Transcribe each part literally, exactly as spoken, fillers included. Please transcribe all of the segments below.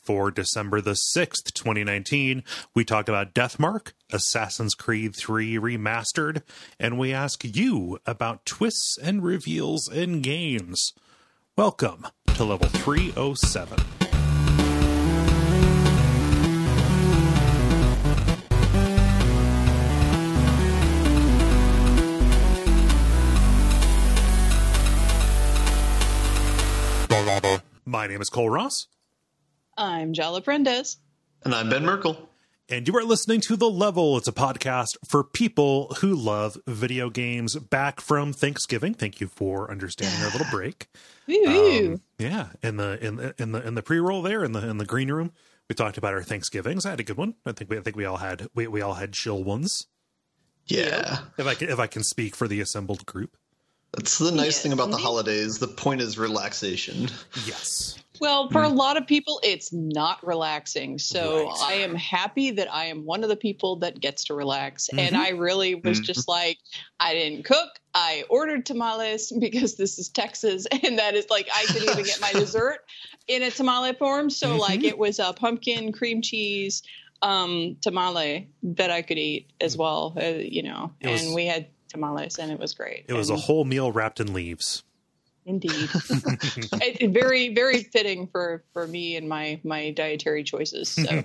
for December the sixth, twenty nineteen. We talk about Deathmark, Assassin's Creed three Remastered, and we ask you about twists and reveals in games. Welcome to Level three oh seven. My name is Cole Ross. I'm Jala Prendes. And I'm Ben Merkel. And you are listening to The Level. It's a podcast for people who love video games back from Thanksgiving. Thank you for understanding our little break. Um, yeah, in the in the in the in the pre-roll there in the in the green room, we talked about our Thanksgivings. I had a good one. I think we I think we all had we we all had chill ones. Yeah. If I can, if I can speak for the assembled group. That's the nice yes, thing about indeed. the holidays. The point is relaxation. Yes. Well, for a lot of people, it's not relaxing. So Right. I am happy that I am one of the people that gets to relax. Mm-hmm. And I really was Mm-hmm. just like, I didn't cook. I ordered tamales because this is Texas. And that is like, I could even get my dessert in a tamale form. So Mm-hmm. like it was a pumpkin cream cheese um, tamale that I could eat as well, uh, you know, It was- and we had tamales and it was great. It was and, a whole meal wrapped in leaves. Indeed. it, it very, very fitting for, for me and my, my dietary choices. So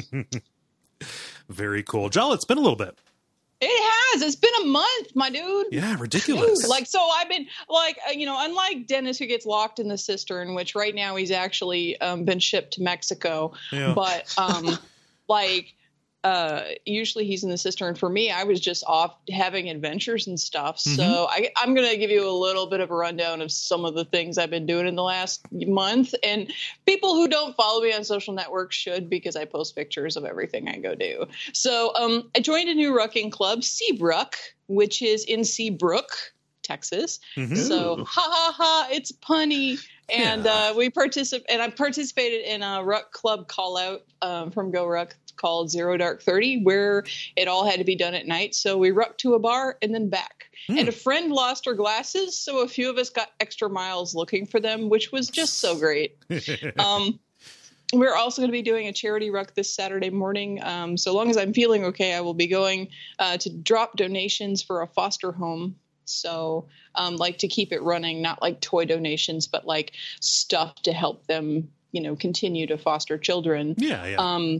Very cool. Jal, it's been a little bit. it has. It's been a month, my dude. Yeah, ridiculous. Dude, like, so I've been like, uh, you know, unlike Dennis who gets locked in the cistern, which right now he's actually um, been shipped to Mexico. Yeah. But um, like, uh, usually he's in the cistern. For me, I was just off having adventures and stuff. Mm-hmm. So I, I'm going to give you a little bit of a rundown of some of the things I've been doing in the last month. And people who don't follow me on social networks should, because I post pictures of everything I go do. So um, I joined a new rucking club, Seabrook, which is in Seabrook, Texas. Mhm. So ha ha ha, it's punny. And Yeah. uh, we participate, and I participated in a Ruck Club call out um, from Go Ruck called Zero Dark thirty, where it all had to be done at night. So we rucked to a bar and then back. Hmm. And a friend lost her glasses, so a few of us got extra miles looking for them, which was just so great. um, we're also going to be doing a charity ruck this Saturday morning. Um, so long as I'm feeling okay, I will be going uh, to drop donations for a foster home. So, um, like to keep it running, not like toy donations, but like stuff to help them, you know, continue to foster children. Yeah, yeah. Um,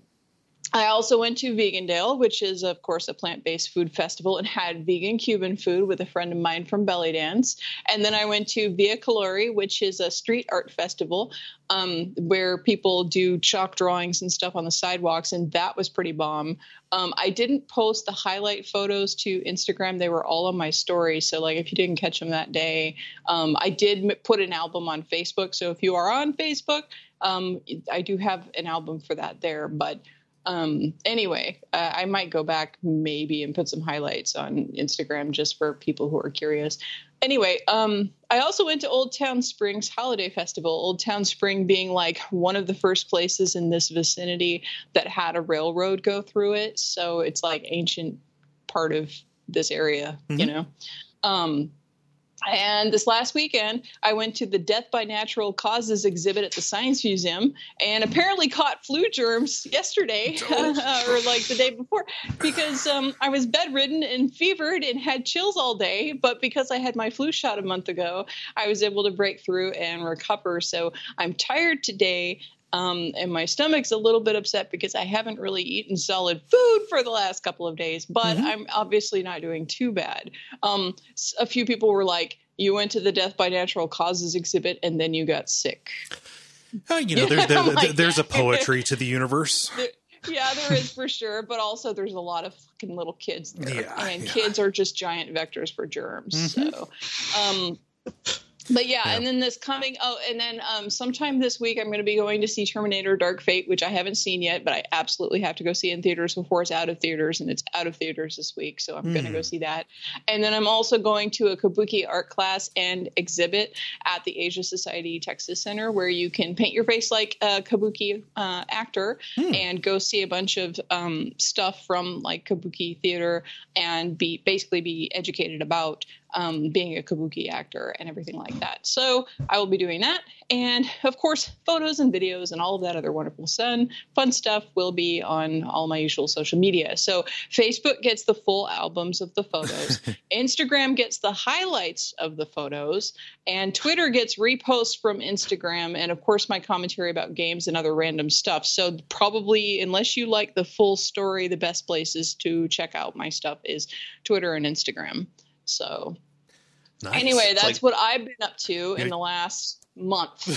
I also went to Vegandale, which is, of course, a plant-based food festival, and had vegan Cuban food with a friend of mine from Belly Dance. And then I went to Via Colori, which is a street art festival um, where people do chalk drawings and stuff on the sidewalks, and that was pretty bomb. Um, I didn't post the highlight photos to Instagram. They were all on my story. So, like, if you didn't catch them that day, um, I did m- put an album on Facebook. So if you are on Facebook, um, I do have an album for that there, but Um, anyway, uh, I might go back maybe and put some highlights on Instagram just for people who are curious. Anyway, um, I also went to Old Town Spring's Holiday Festival, Old Town Spring being like one of the first places in this vicinity that had a railroad go through it. So it's like ancient part of this area, Mm-hmm. you know? Um, And this last weekend, I went to the Death by Natural Causes exhibit at the Science Museum and apparently caught flu germs yesterday or like the day before because um, I was bedridden and fevered and had chills all day. But because I had my flu shot a month ago, I was able to break through and recover. So I'm tired today. Um, and my stomach's a little bit upset because I haven't really eaten solid food for the last couple of days, but mm-hmm. I'm obviously not doing too bad. Um, a few people were like, you went to the Death by Natural Causes exhibit and then you got sick. Uh, you know, there's, there, like, there's a poetry to the universe. There, yeah, there is for sure. But also there's a lot of fucking little kids there. Yeah, and yeah. kids are just giant vectors for germs. Mm-hmm. So, um, But yeah, Yeah. and then this coming, oh, and then um, sometime this week I'm going to be going to see Terminator Dark Fate, which I haven't seen yet, but I absolutely have to go see in theaters before it's out of theaters, and it's out of theaters this week, so I'm mm. going to go see that. And then I'm also going to a Kabuki art class and exhibit at the Asia Society Texas Center, where you can paint your face like a Kabuki uh, actor mm. and go see a bunch of um, stuff from like Kabuki theater and be basically be educated about um, being a kabuki actor and everything like that. So I will be doing that. And of course, photos and videos and all of that other wonderful fun, fun stuff will be on all my usual social media. So Facebook gets the full albums of the photos. Instagram gets the highlights of the photos. And Twitter gets reposts from Instagram. And of course, my commentary about games and other random stuff. So probably, unless you like the full story, the best places to check out my stuff is Twitter and Instagram. So nice. Anyway, that's like, what I've been up to in the last month.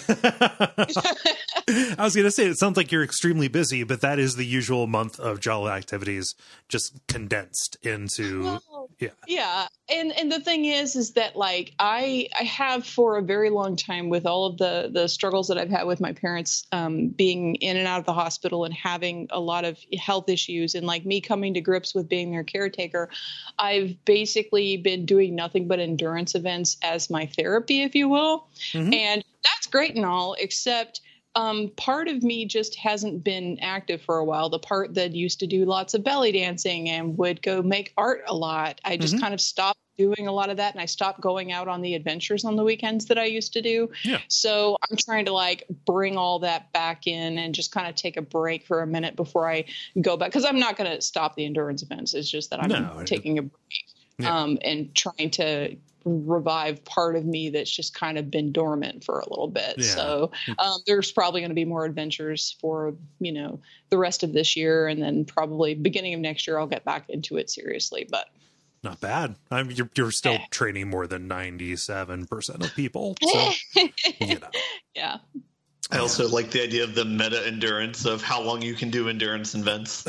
I was going to say, it sounds like you're extremely busy, but that is the usual month of Jala activities, just condensed into well, yeah yeah and and the thing is is that like I I have for a very long time, with all of the the struggles that I've had with my parents um being in and out of the hospital and having a lot of health issues, and like me coming to grips with being their caretaker, I've basically been doing nothing but endurance events as my therapy, if you will. Mm-hmm. And that's great and all, except um, part of me just hasn't been active for a while. The part that used to do lots of belly dancing and would go make art a lot, I just mm-hmm. kind of stopped doing a lot of that, and I stopped going out on the adventures on the weekends that I used to do. Yeah. So I'm trying to like bring all that back in and just kind of take a break for a minute before I go back, because I'm not going to stop the endurance events. It's just that I'm no, taking a break yeah. um, and trying to revive part of me that's just kind of been dormant for a little bit. Yeah. So um, there's probably going to be more adventures for, you know, the rest of this year, and then probably beginning of next year I'll get back into it seriously. But not bad. I mean, you're, you're still eh. training more than ninety-seven percent of people. So, you know. Yeah. I also like the idea of the meta endurance of how long you can do endurance events.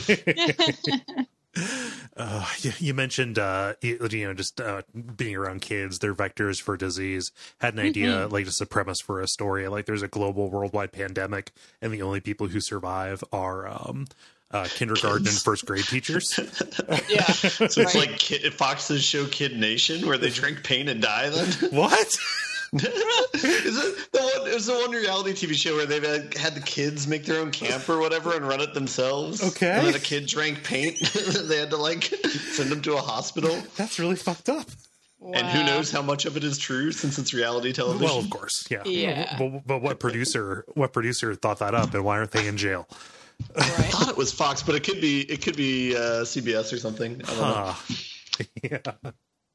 Uh, you, you mentioned, uh, you, you know, just uh, being around kids, they're vectors for disease. Had an idea, mm-hmm. like just a premise for a story. Like there's a global worldwide pandemic, and the only people who survive are um, uh, kindergarten Kids. and first grade teachers. Yeah. So it's right. like Kid, Fox's show Kid Nation, where they drink pain and die then? What? Is it the one? It was the one reality T V show where they've had, had the kids make their own camp or whatever and run it themselves. Okay. And then a kid drank paint. They had to like send them to a hospital. That's really fucked up. Wow. And who knows how much of it is true, since it's reality television. Well, of course, yeah. Yeah. But, but what producer? What producer thought that up, and why aren't they in jail? Right. I thought it was Fox, but it could be. It could be uh, C B S or something. I don't huh. know. Yeah.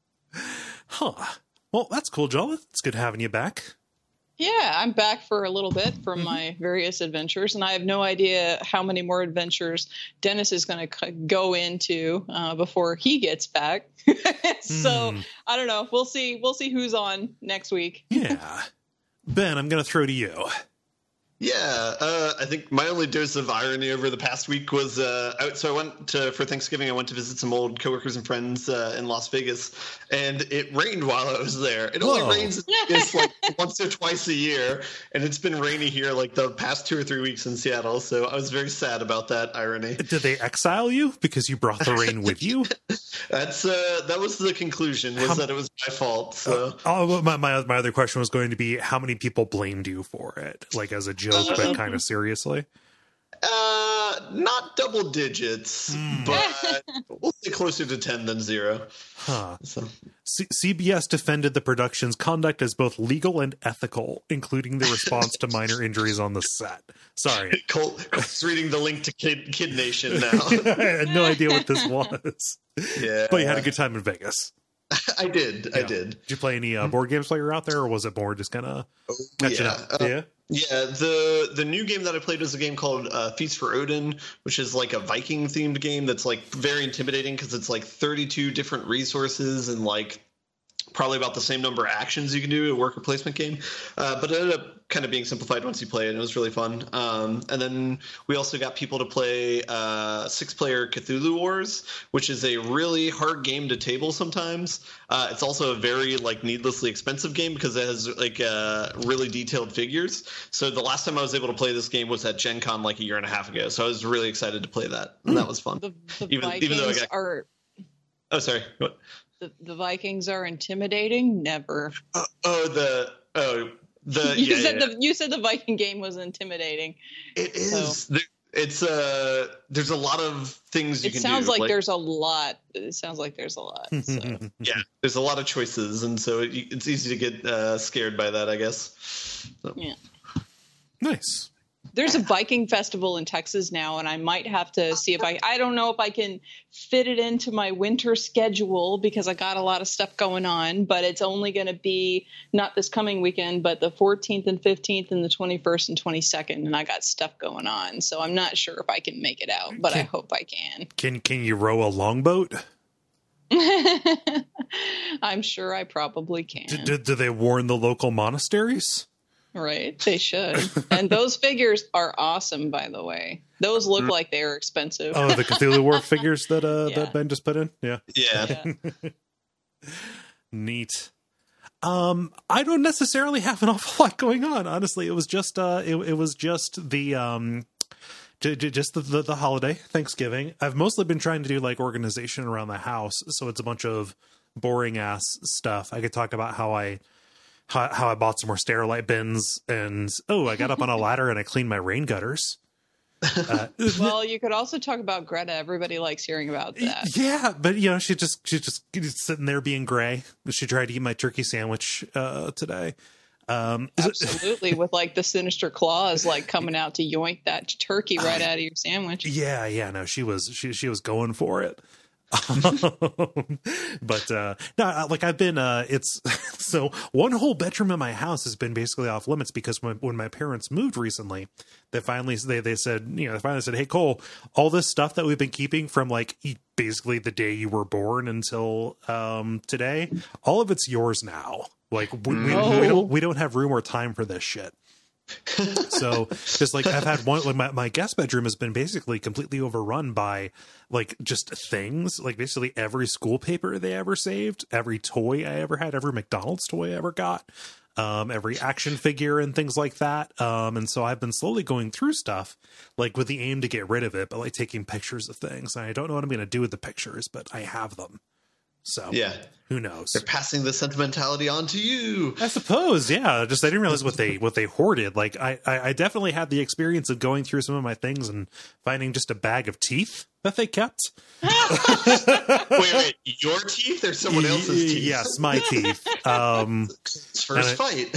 Huh. Well, that's cool, Joel. It's good having you back. Yeah, I'm back for a little bit from my various adventures, and I have no idea how many more adventures Dennis is going to go into uh, before he gets back. So mm. I don't know. We'll see. We'll see who's on next week. Yeah. Ben, I'm going to throw to you. Yeah, uh, I think my only dose of irony over the past week was uh, out. So I went to for Thanksgiving. I went to visit some old coworkers and friends uh, in Las Vegas, and it rained while I was there. It only Whoa. rains it's like once or twice a year, and it's been rainy here like the past two or three weeks in Seattle. So I was very sad about that irony. Did they exile you because you brought the rain with you? That's uh, that was the conclusion. Was how, that it was my fault? So uh, oh, my, my my other question was going to be how many people blamed you for it, like as a joke, uh, but kind of seriously. Uh, not double digits, mm. but we'll say closer to ten than zero. Huh. So. C- CBS defended the production's conduct as both legal and ethical, including the response to minor injuries on the set. Sorry. Cole, Cole's reading the link to Kid, Kid Nation now. I had no idea what this was. Yeah. But you had a good time in Vegas. I did. Yeah. I did. Did you play any uh, board games while you were out there, or was it more just kind of oh, catching yeah. up? Uh, yeah. Yeah, the the new game that I played was a game called uh, Feast for Odin, which is like a Viking themed game that's like very intimidating because it's like thirty-two different resources and like probably about the same number of actions you can do, a worker placement game. Uh, but it ended up kind of being simplified once you play it, and it was really fun. Um, and then we also got people to play uh, six-player Cthulhu Wars, which is a really hard game to table sometimes. Uh, it's also a very like needlessly expensive game because it has like uh, really detailed figures. So the last time I was able to play this game was at Gen Con like a year and a half ago. So I was really excited to play that, and that was fun. The, the even, Vikings even though I got... are... Oh, sorry. What? The, the Vikings are intimidating? Never. Uh, oh, the oh the you yeah, said yeah. the you said the Viking game was intimidating. It is. So. it's uh there's a lot of things you it can do. It sounds like, like there's a lot. It sounds like there's a lot. So. Yeah, there's a lot of choices, and so it, it's easy to get uh, scared by that, I guess. So. Yeah. Nice. There's a Viking festival in Texas now, and I might have to see if I, I don't know if I can fit it into my winter schedule because I got a lot of stuff going on, but it's only going to be not this coming weekend, but the fourteenth and fifteenth and the twenty-first and twenty-second. And I got stuff going on. So I'm not sure if I can make it out, but can, I hope I can. Can, can you row a longboat? I'm sure I probably can. Do, do, do they warn the local monasteries? Right, they should. And those figures are awesome, by the way. Those look like they are expensive. Oh, the Cthulhu War figures that uh, yeah. that Ben just put in? Yeah. Yeah. yeah. Neat. Um, I don't necessarily have an awful lot going on, honestly. It was just uh, it, it was just the um, j- j- just the, the the holiday, Thanksgiving. I've mostly been trying to do like organization around the house, so it's a bunch of boring ass stuff. I could talk about how I. How, how I bought some more Sterilite bins, and oh, I got up on a ladder and I cleaned my rain gutters. Uh, well, you could also talk about Greta. Everybody likes hearing about that. Yeah, but you know, she just she just sitting there being gray. She tried to eat my turkey sandwich uh, today. Um, Absolutely, with like the sinister claws like coming out to yoink that turkey right out of your sandwich. Yeah, yeah, no, she was she she was going for it. but uh no, like I've been uh it's so one whole bedroom in my house has been basically off limits because when, when my parents moved recently, they finally they they said, you know, they finally said, hey Cole, all this stuff that we've been keeping from like basically the day you were born until um today, all of it's yours now. Like we, we, oh. we don't we don't have room or time for this shit. So just like I've had one, like my, my guest bedroom has been basically completely overrun by like just things, like basically every school paper they ever saved, every toy I ever had, every McDonald's toy I ever got, um, every action figure and things like that. Um, and so I've been slowly going through stuff like with the aim to get rid of it, but like taking pictures of things. And I don't know what I'm going to do with the pictures, but I have them. So yeah, who knows? They're passing the sentimentality on to you, I suppose. Yeah, just I didn't realize what they what they hoarded. Like I, I, I definitely had the experience of going through some of my things and finding just a bag of teeth that they kept. wait, wait, your teeth or someone else's teeth? Yes, my teeth. Um, First fight.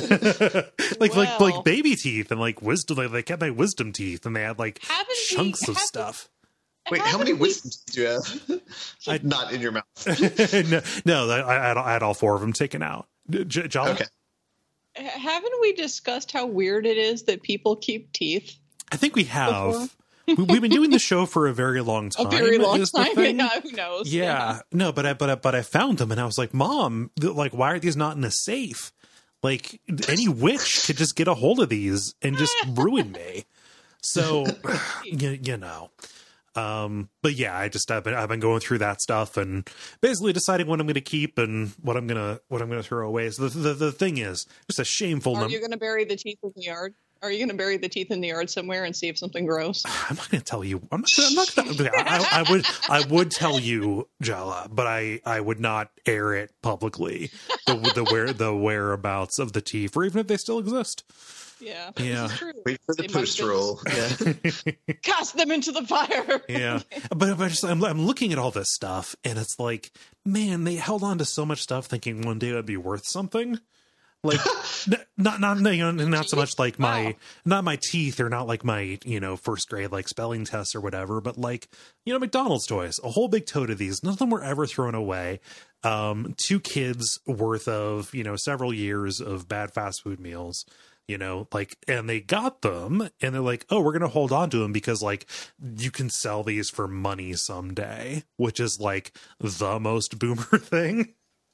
like well, like like baby teeth and like wisdom. Like they kept my wisdom teeth and they had like chunks we, of stuff. Wait, how many wisdom teeth do you have? I, Not in your mouth. no, no I, I, had, I had all four of them taken out. J- Jolly? Okay. Haven't we discussed how weird it is that people keep teeth? I think we have. we, we've been doing the show for a very long time. A very long time. Yeah, who knows? Yeah. yeah. No, but I, but I, but I found them and I was like, Mom, like, why are these not in a safe? Like, any witch could just get a hold of these and just ruin me. So, you, you know. Um, but yeah, I just, I've been, I've been going through that stuff and basically deciding what I'm going to keep and what I'm going to, what I'm going to throw away. So the, the, the thing is just a shameful Are number. you going to bury the teeth in the yard? Are you going to bury the teeth in the yard somewhere and see if something grows? I'm not going to tell you. I'm not, I'm not gonna, I, I would, I would tell you, Jala, but I, I would not air it publicly. The, the where, the whereabouts of the teeth, or even if they still exist. Yeah. Yeah. Wait for the they post roll. Yeah. Cast them into the fire. Yeah. But, but just, I'm, I'm looking at all this stuff and it's like, man, they held on to so much stuff thinking one day it would be worth something. Like not, not, you know, not so much like my, wow. not my teeth or not like my, you know, first grade, like spelling tests or whatever, but like, you know, McDonald's toys, a whole big tote of these. None of them were ever thrown away. Um, two kids worth of, you know, several years of bad fast food meals. You know, like, and they got them and they're like, oh, we're going to hold on to them because like you can sell these for money someday, which is like the most boomer thing.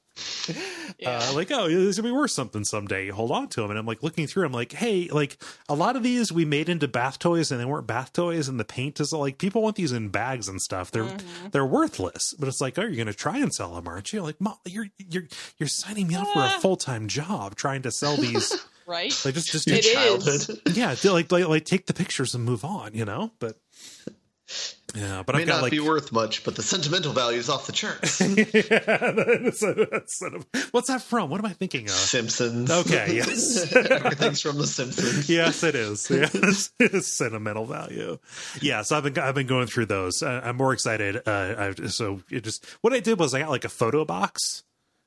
Yeah. Uh, like, oh, this will be worth something someday. Hold on to them. And I'm like looking through, I'm like, hey, like a lot of these we made into bath toys and they weren't bath toys and the paint is like, people want these in bags and stuff. They're, mm-hmm. they're worthless, but it's like, oh, you're going to try and sell them, aren't you? Like, Mom, you're, you're, you're signing me up for a full-time job trying to sell these. Right. Like just, just your it childhood. Is. Yeah. Like, like, like take the pictures and move on, you know, but Yeah, but May I've got not like be worth much, but the sentimental value is off the charts. Yeah, that's a, that's sort of, what's that from? What am I thinking of? Simpsons. Okay, yes. Everything's from the Simpsons. Yes, it is. Yes, it is sentimental value. Yeah, so I've been I've been going through those. Uh, I'm more excited. Uh, I, so it just what I did was I got like a photo box.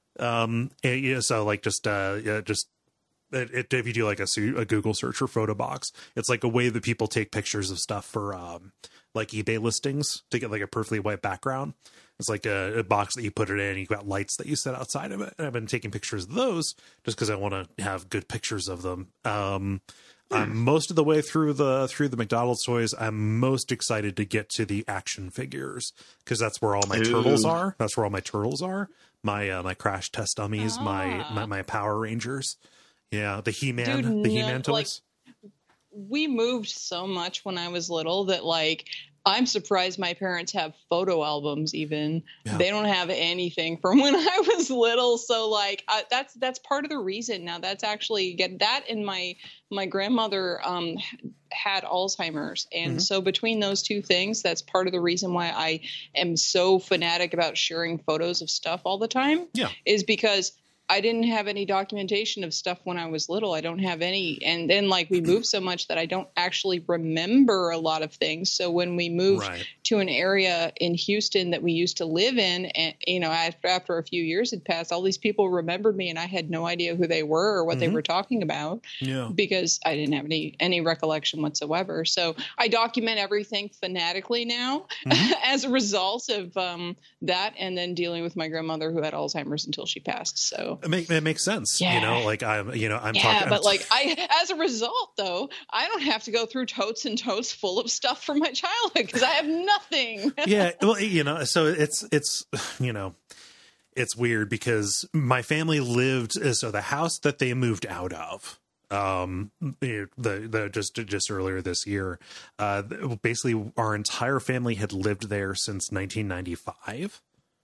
Um, and, you know, so like just uh, yeah, just. It, it, if you do like a, a Google search for photo box, it's like a way that people take pictures of stuff for um, like eBay listings to get like a perfectly white background. It's like a, a box that you put it in and you've got lights that you set outside of it. And I've been taking pictures of those just because I want to have good pictures of them. Um, hmm. I'm most of the way through the through the McDonald's toys. I'm most excited to get to the action figures because that's where all my Ooh. turtles are. That's where all my turtles are. My uh, my Crash Test Dummies, ah. my, my my Power Rangers. Yeah, the He-Man, Dude, the He-Man toys. Like, we moved so much when I was little that, like, I'm surprised my parents have photo albums even. Yeah. They don't have anything from when I was little. So, like, uh, that's that's part of the reason. Now, that's actually, get that and my, my grandmother um, had Alzheimer's. And mm-hmm. so between those two things, that's part of the reason why I am so fanatic about sharing photos of stuff all the time. Yeah. Is because I didn't have any documentation of stuff when I was little. I don't have any. And then like we moved so much that I don't actually remember a lot of things. So when we moved right. to an area in Houston that we used to live in, and, you know, after, after a few years had passed, all these people remembered me and I had no idea who they were or what mm-hmm. they were talking about yeah. because I didn't have any, any recollection whatsoever. So I document everything fanatically now mm-hmm. as a result of um, that. And then dealing with my grandmother who had Alzheimer's until she passed. So. It, make, it makes sense, yeah. you know. Like I'm, you know, I'm yeah, talking. but like I, as a result, though, I don't have to go through totes and totes full of stuff from my childhood because I have nothing. Yeah, well, you know, so it's it's you know, it's weird because my family lived so the house that they moved out of, um, the the just just earlier this year, uh, basically our entire family had lived there since nineteen ninety-five.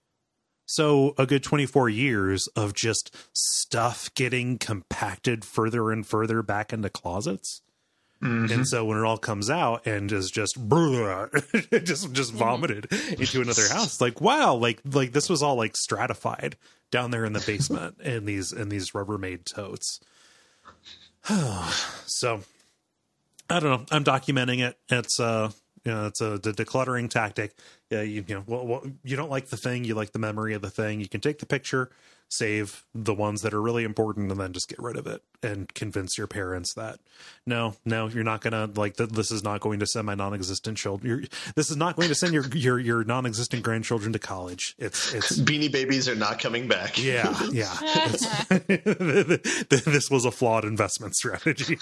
So a good twenty-four years of just stuff getting compacted further and further back into closets. Mm-hmm. And so when it all comes out and is just just just vomited mm-hmm. into another house, like, wow, like like this was all like stratified down there in the basement in these in these Rubbermaid totes. So I don't know. I'm documenting it. It's uh you know, it's a the decluttering tactic. Yeah, you, you know, well, well, you don't like the thing, you like the memory of the thing. You can take the picture, save the ones that are really important, and then just get rid of it and convince your parents that no, no, you're not gonna like that. This is not going to send my non-existent children. You're, this is not going to send your your your non-existent grandchildren to college. It's it's Beanie Babies are not coming back. Yeah, yeah. This was a flawed investment strategy.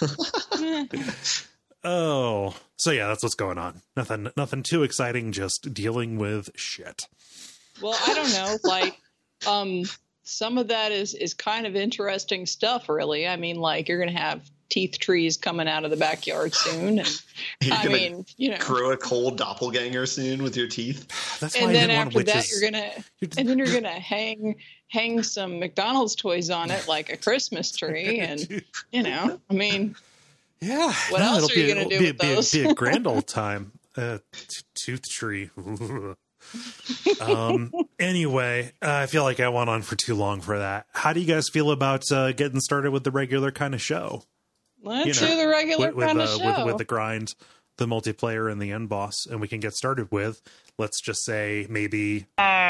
Oh, so yeah, that's what's going on. Nothing, nothing too exciting. Just dealing with shit. Well, I don't know. Like, um, some of that is is kind of interesting stuff. Really, I mean, like you're gonna have teeth trees coming out of the backyard soon, and you're I mean, you know, grow a cold doppelganger soon with your teeth. That's why and I then didn't after want that, witches. you're gonna, and then you're gonna hang hang some McDonald's toys on it like a Christmas tree, and you know, I mean. Yeah. What no, else are you going to do be, with be, those? Be a grand old time. Uh, t- tooth tree. um. Anyway, uh, I feel like I went on for too long for that. How do you guys feel about uh, getting started with the regular kind of show? Let's you know, do the regular with, with, kind uh, of show. With, with the grind, the multiplayer, and the end boss. And we can get started with, let's just say, maybe...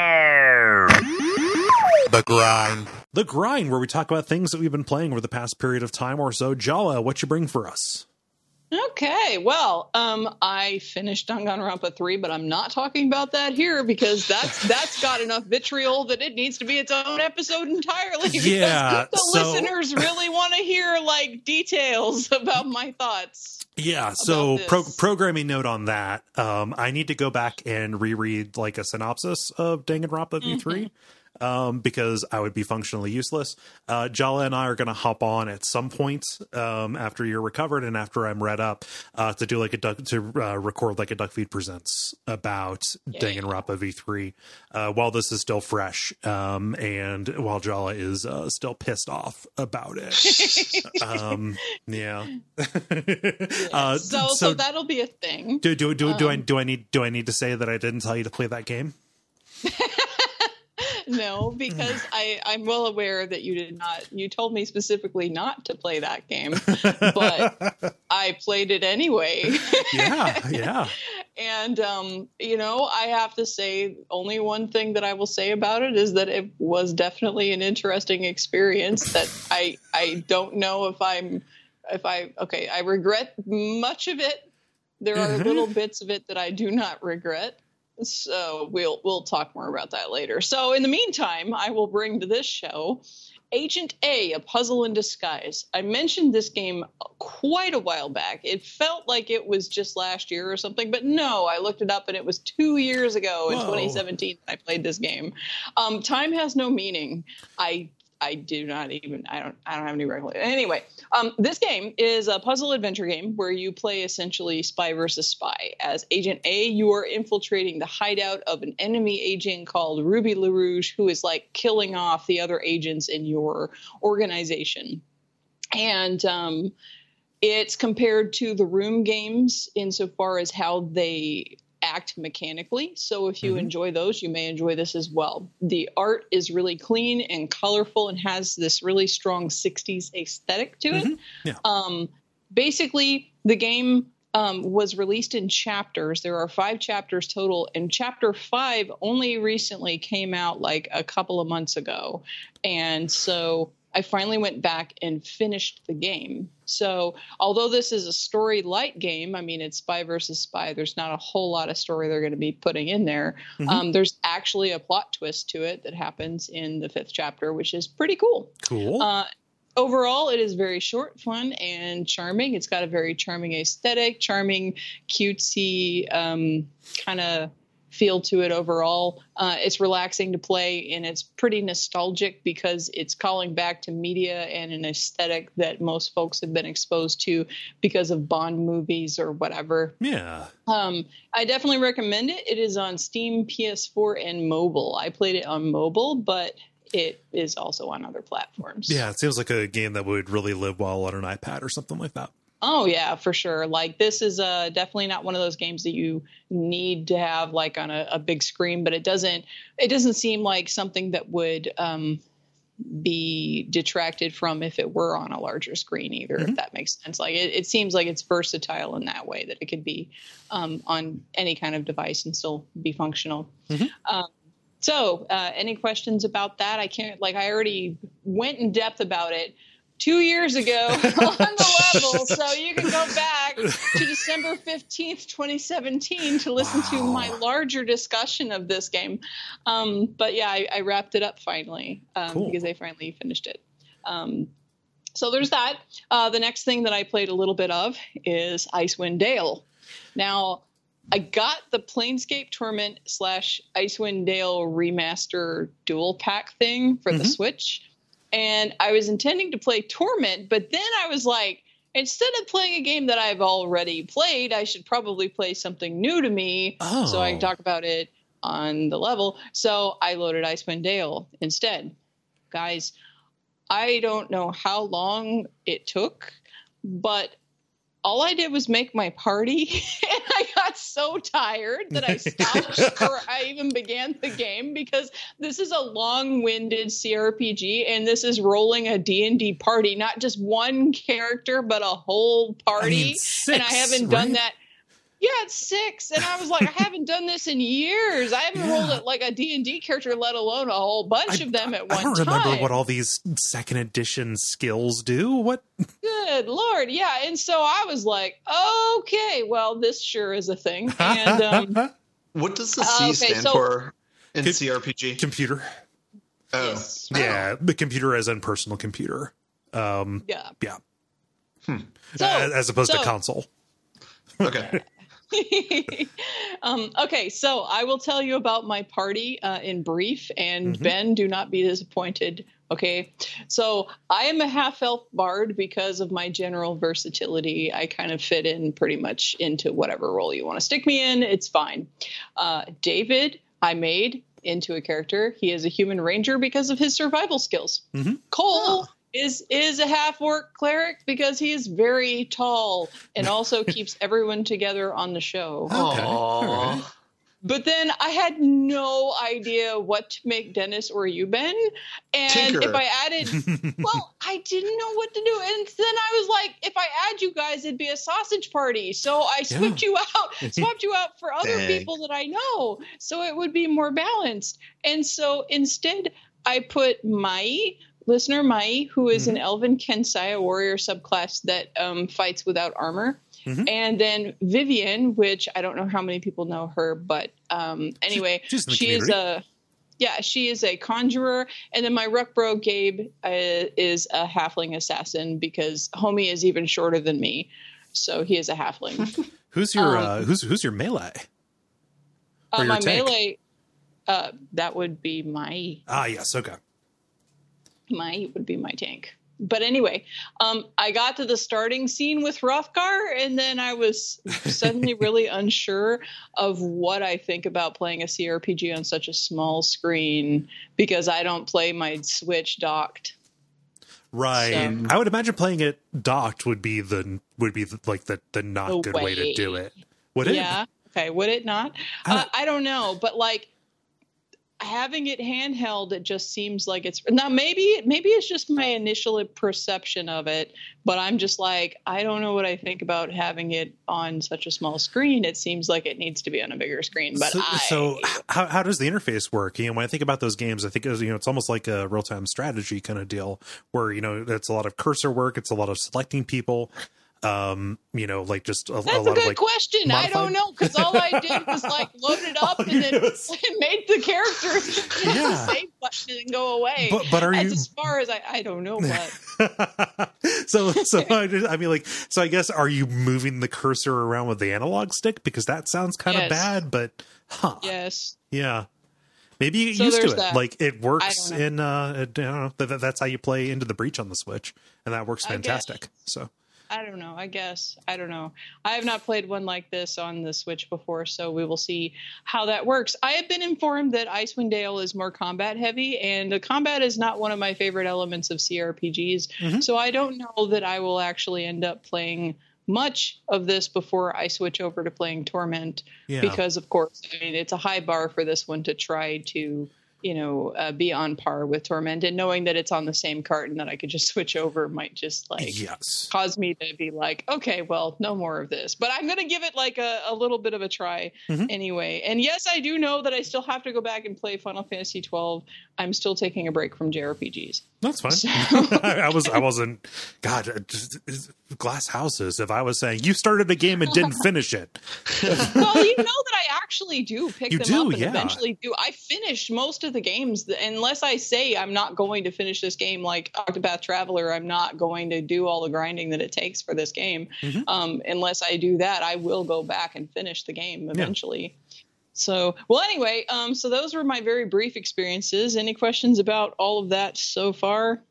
The grind. The grind, where we talk about things that we've been playing over the past period of time or so. Jala, what you bring for us? Okay, well, um, I finished Danganronpa three, but I'm not talking about that here because that's that's got enough vitriol that it needs to be its own episode entirely. Because yeah, the so, listeners really want to hear like details about my thoughts. Yeah, so pro- programming note on that. Um, I need to go back and reread like a synopsis of Danganronpa V three. Mm-hmm. um, because I would be functionally useless. Uh, Jala and I are going to hop on at some point um, after you're recovered and after I'm read up uh, to do like a duck to uh, record like a Duckfeed Presents about yeah. Danganronpa V three uh, while this is still fresh um, and while Jala is uh, still pissed off about it. um, yeah. yeah. Uh, so, so so that'll be a thing. Do do do, um, do I do I need do I need to say that I didn't tell you to play that game? No, because I, I'm well aware that you did not. You told me specifically not to play that game, but I played it anyway. Yeah, yeah. And, um, you know, I have to say only one thing that I will say about it is that it was definitely an interesting experience that I I don't know if I'm if I OK, I regret much of it. There are mm-hmm. little bits of it that I do not regret. So we'll we'll talk more about that later. So in the meantime, I will bring to this show Agent A, A Puzzle in Disguise. I mentioned this game quite a while back. It felt like it was just last year or something, but no, I looked it up and it was two years ago in Whoa. twenty seventeen I played this game. Um, time has no meaning. I I do not even, I don't, I don't have any recollection. Anyway, um, this game is a puzzle adventure game where you play essentially spy versus spy. As Agent A, you are infiltrating the hideout of an enemy agent called Ruby LaRouge, who is like killing off the other agents in your organization. And um, it's compared to the Room games insofar as how they act mechanically. So if you mm-hmm. enjoy those, you may enjoy this as well. The art is really clean and colorful and has this really strong sixties aesthetic to it. Mm-hmm. Yeah. Um, basically, the game um, was released in chapters. There are five chapters total, and chapter five only recently came out like a couple of months ago. And so I finally went back and finished the game. So although this is a story light game, I mean, it's spy versus spy. There's not a whole lot of story they're going to be putting in there. Mm-hmm. Um, there's actually a plot twist to it that happens in the fifth chapter, which is pretty cool. Cool. Uh, overall, it is very short, fun, and charming. It's got a very charming aesthetic, charming, cutesy um, kind of feel to it overall. Uh, it's relaxing to play, and it's pretty nostalgic because it's calling back to media and an aesthetic that most folks have been exposed to because of Bond movies or whatever. Yeah. Um, I definitely recommend it. It is on Steam, P S four, and mobile. I played it on mobile, but it is also on other platforms. Yeah, it seems like a game that would really live well on an iPad or something like that. Oh, yeah, for sure. Like, this is uh, definitely not one of those games that you need to have like on a, a big screen, but it doesn't it doesn't seem like something that would um, be detracted from if it were on a larger screen either, mm-hmm. if that makes sense. Like, it, it seems like it's versatile in that way that it could be um, on any kind of device and still be functional. Mm-hmm. Um, so uh, any questions about that? I can't like I already went in depth about it two years ago on the level, so you can go back to December fifteenth, twenty seventeen to listen wow. to my larger discussion of this game. Um, but yeah, I, I wrapped it up finally um, cool. because they finally finished it. Um, so there's that. Uh, the next thing that I played a little bit of is Icewind Dale. Now, I got the Planescape Torment slash Icewind Dale remaster dual pack thing for mm-hmm. the Switch. And I was intending to play Torment, but then I was like, instead of playing a game that I've already played, I should probably play something new to me oh. so I can talk about it on the level. So I loaded Icewind Dale instead. Guys, I don't know how long it took, but all I did was make my party, and I got so tired that I stopped before I even began the game, because this is a long-winded C R P G, and this is rolling a D and D party, not just one character, but a whole party. I mean, six, and I haven't right? done that. Yeah, it's six. And I was like, I haven't done this in years. I haven't yeah. rolled it like a D and D character, let alone a whole bunch I, of them at one time. I don't time. remember what all these these second edition skills do. What? Good Lord. Yeah. And so I was like, okay, well, this sure is a thing. And um, what does the C uh, okay, stand so, for in C R P G? Computer. Oh. Yes. Yeah. The computer as in personal computer. Um, yeah. Yeah. Hmm. So, as, as opposed so, to console. Okay. Um, okay, so I will tell you about my party uh, in brief, and mm-hmm. Ben, do not be disappointed. Okay, so I am a half-elf bard because of my general versatility. I kind of fit in pretty much into whatever role you want to stick me in. It's fine. Uh, David, I made into a character. He is a human ranger because of his survival skills. Mm-hmm. Cole oh. is is a half-orc cleric because he is very tall and also keeps everyone together on the show. Okay. But then I had no idea what to make Dennis or you, Ben. And Tinker. if I added, well, I didn't know what to do. And then I was like, if I add you guys, it'd be a sausage party. So I swapped yeah. you out, swapped you out for other Dang. people that I know. So it would be more balanced. And so instead I put Mai, listener Mai, who is mm-hmm. an Elven Kensai, a warrior subclass that um, fights without armor. Mm-hmm. And then Vivian, which I don't know how many people know her, but um, anyway, She's she is a yeah, she is a conjurer. And then my ruck bro Gabe uh, is a halfling assassin because homie is even shorter than me, so he is a halfling. Who's your um, uh, who's who's your melee? Uh, your my tank? melee, uh, that would be my ah yes okay. My would be my tank. But anyway, um, I got to the starting scene with Hrothgar, and then I was suddenly really unsure of what I think about playing a C R P G on such a small screen because I don't play my Switch docked. Right. So, I would imagine playing it docked would be the would be the, like the the not the good way. way to do it. Would it? Yeah. Okay. Would it not? I, uh, I don't know, but like. Having it handheld, it just seems like it's now maybe maybe it's just my initial perception of it, but I'm just like, I don't know what I think about having it on such a small screen. It seems like it needs to be on a bigger screen. But so, I, so how how does the interface work? You know, when I think about those games, I think it was, you know, it's almost like a real time strategy kind of deal where, you know, it's a lot of cursor work, it's a lot of selecting people. Um, you know, like just a, That's a lot a good of like question. Modified... I don't know because all I did was like load it up and then made the characters yeah. the save button and go away. But, but are That's you as far as I, I don't know what. so so I, just, I mean like so I guess are you moving the cursor around with the analog stick because that sounds kind of yes. bad, but huh? Yes. Yeah. Maybe you get so used to it. That. Like it works in uh, I don't know. That, that's how you play Into the Breach on the Switch, and that works fantastic. So. I don't know. I guess. I don't know. I have not played one like this on the Switch before, so we will see how that works. I have been informed that Icewind Dale is more combat heavy, and the combat is not one of my favorite elements of C R P Gs. Mm-hmm. So I don't know that I will actually end up playing much of this before I switch over to playing Torment, yeah. because, of course, I mean, it's a high bar for this one to try to you know, uh, be on par with Torment, and knowing that it's on the same carton that I could just switch over might just like yes. cause me to be like, okay, well, no more of this, but I'm going to give it like a, a little bit of a try mm-hmm. anyway. And yes, I do know that I still have to go back and play Final Fantasy twelve. I'm still taking a break from J R P Gs. That's fine. So. I was, I wasn't, God, just, glass houses. If I was saying you started a game and didn't finish it. Well, you know that I actually do pick you them do, up and yeah. eventually do. I finished most of the games unless I say I'm not going to finish this game like Octopath Traveler. I'm not going to do all the grinding that it takes for this game. Mm-hmm. Um, unless I do that, I will go back and finish the game eventually. Yeah. So, well, anyway, um, so those were my very brief experiences. Any questions about all of that so far?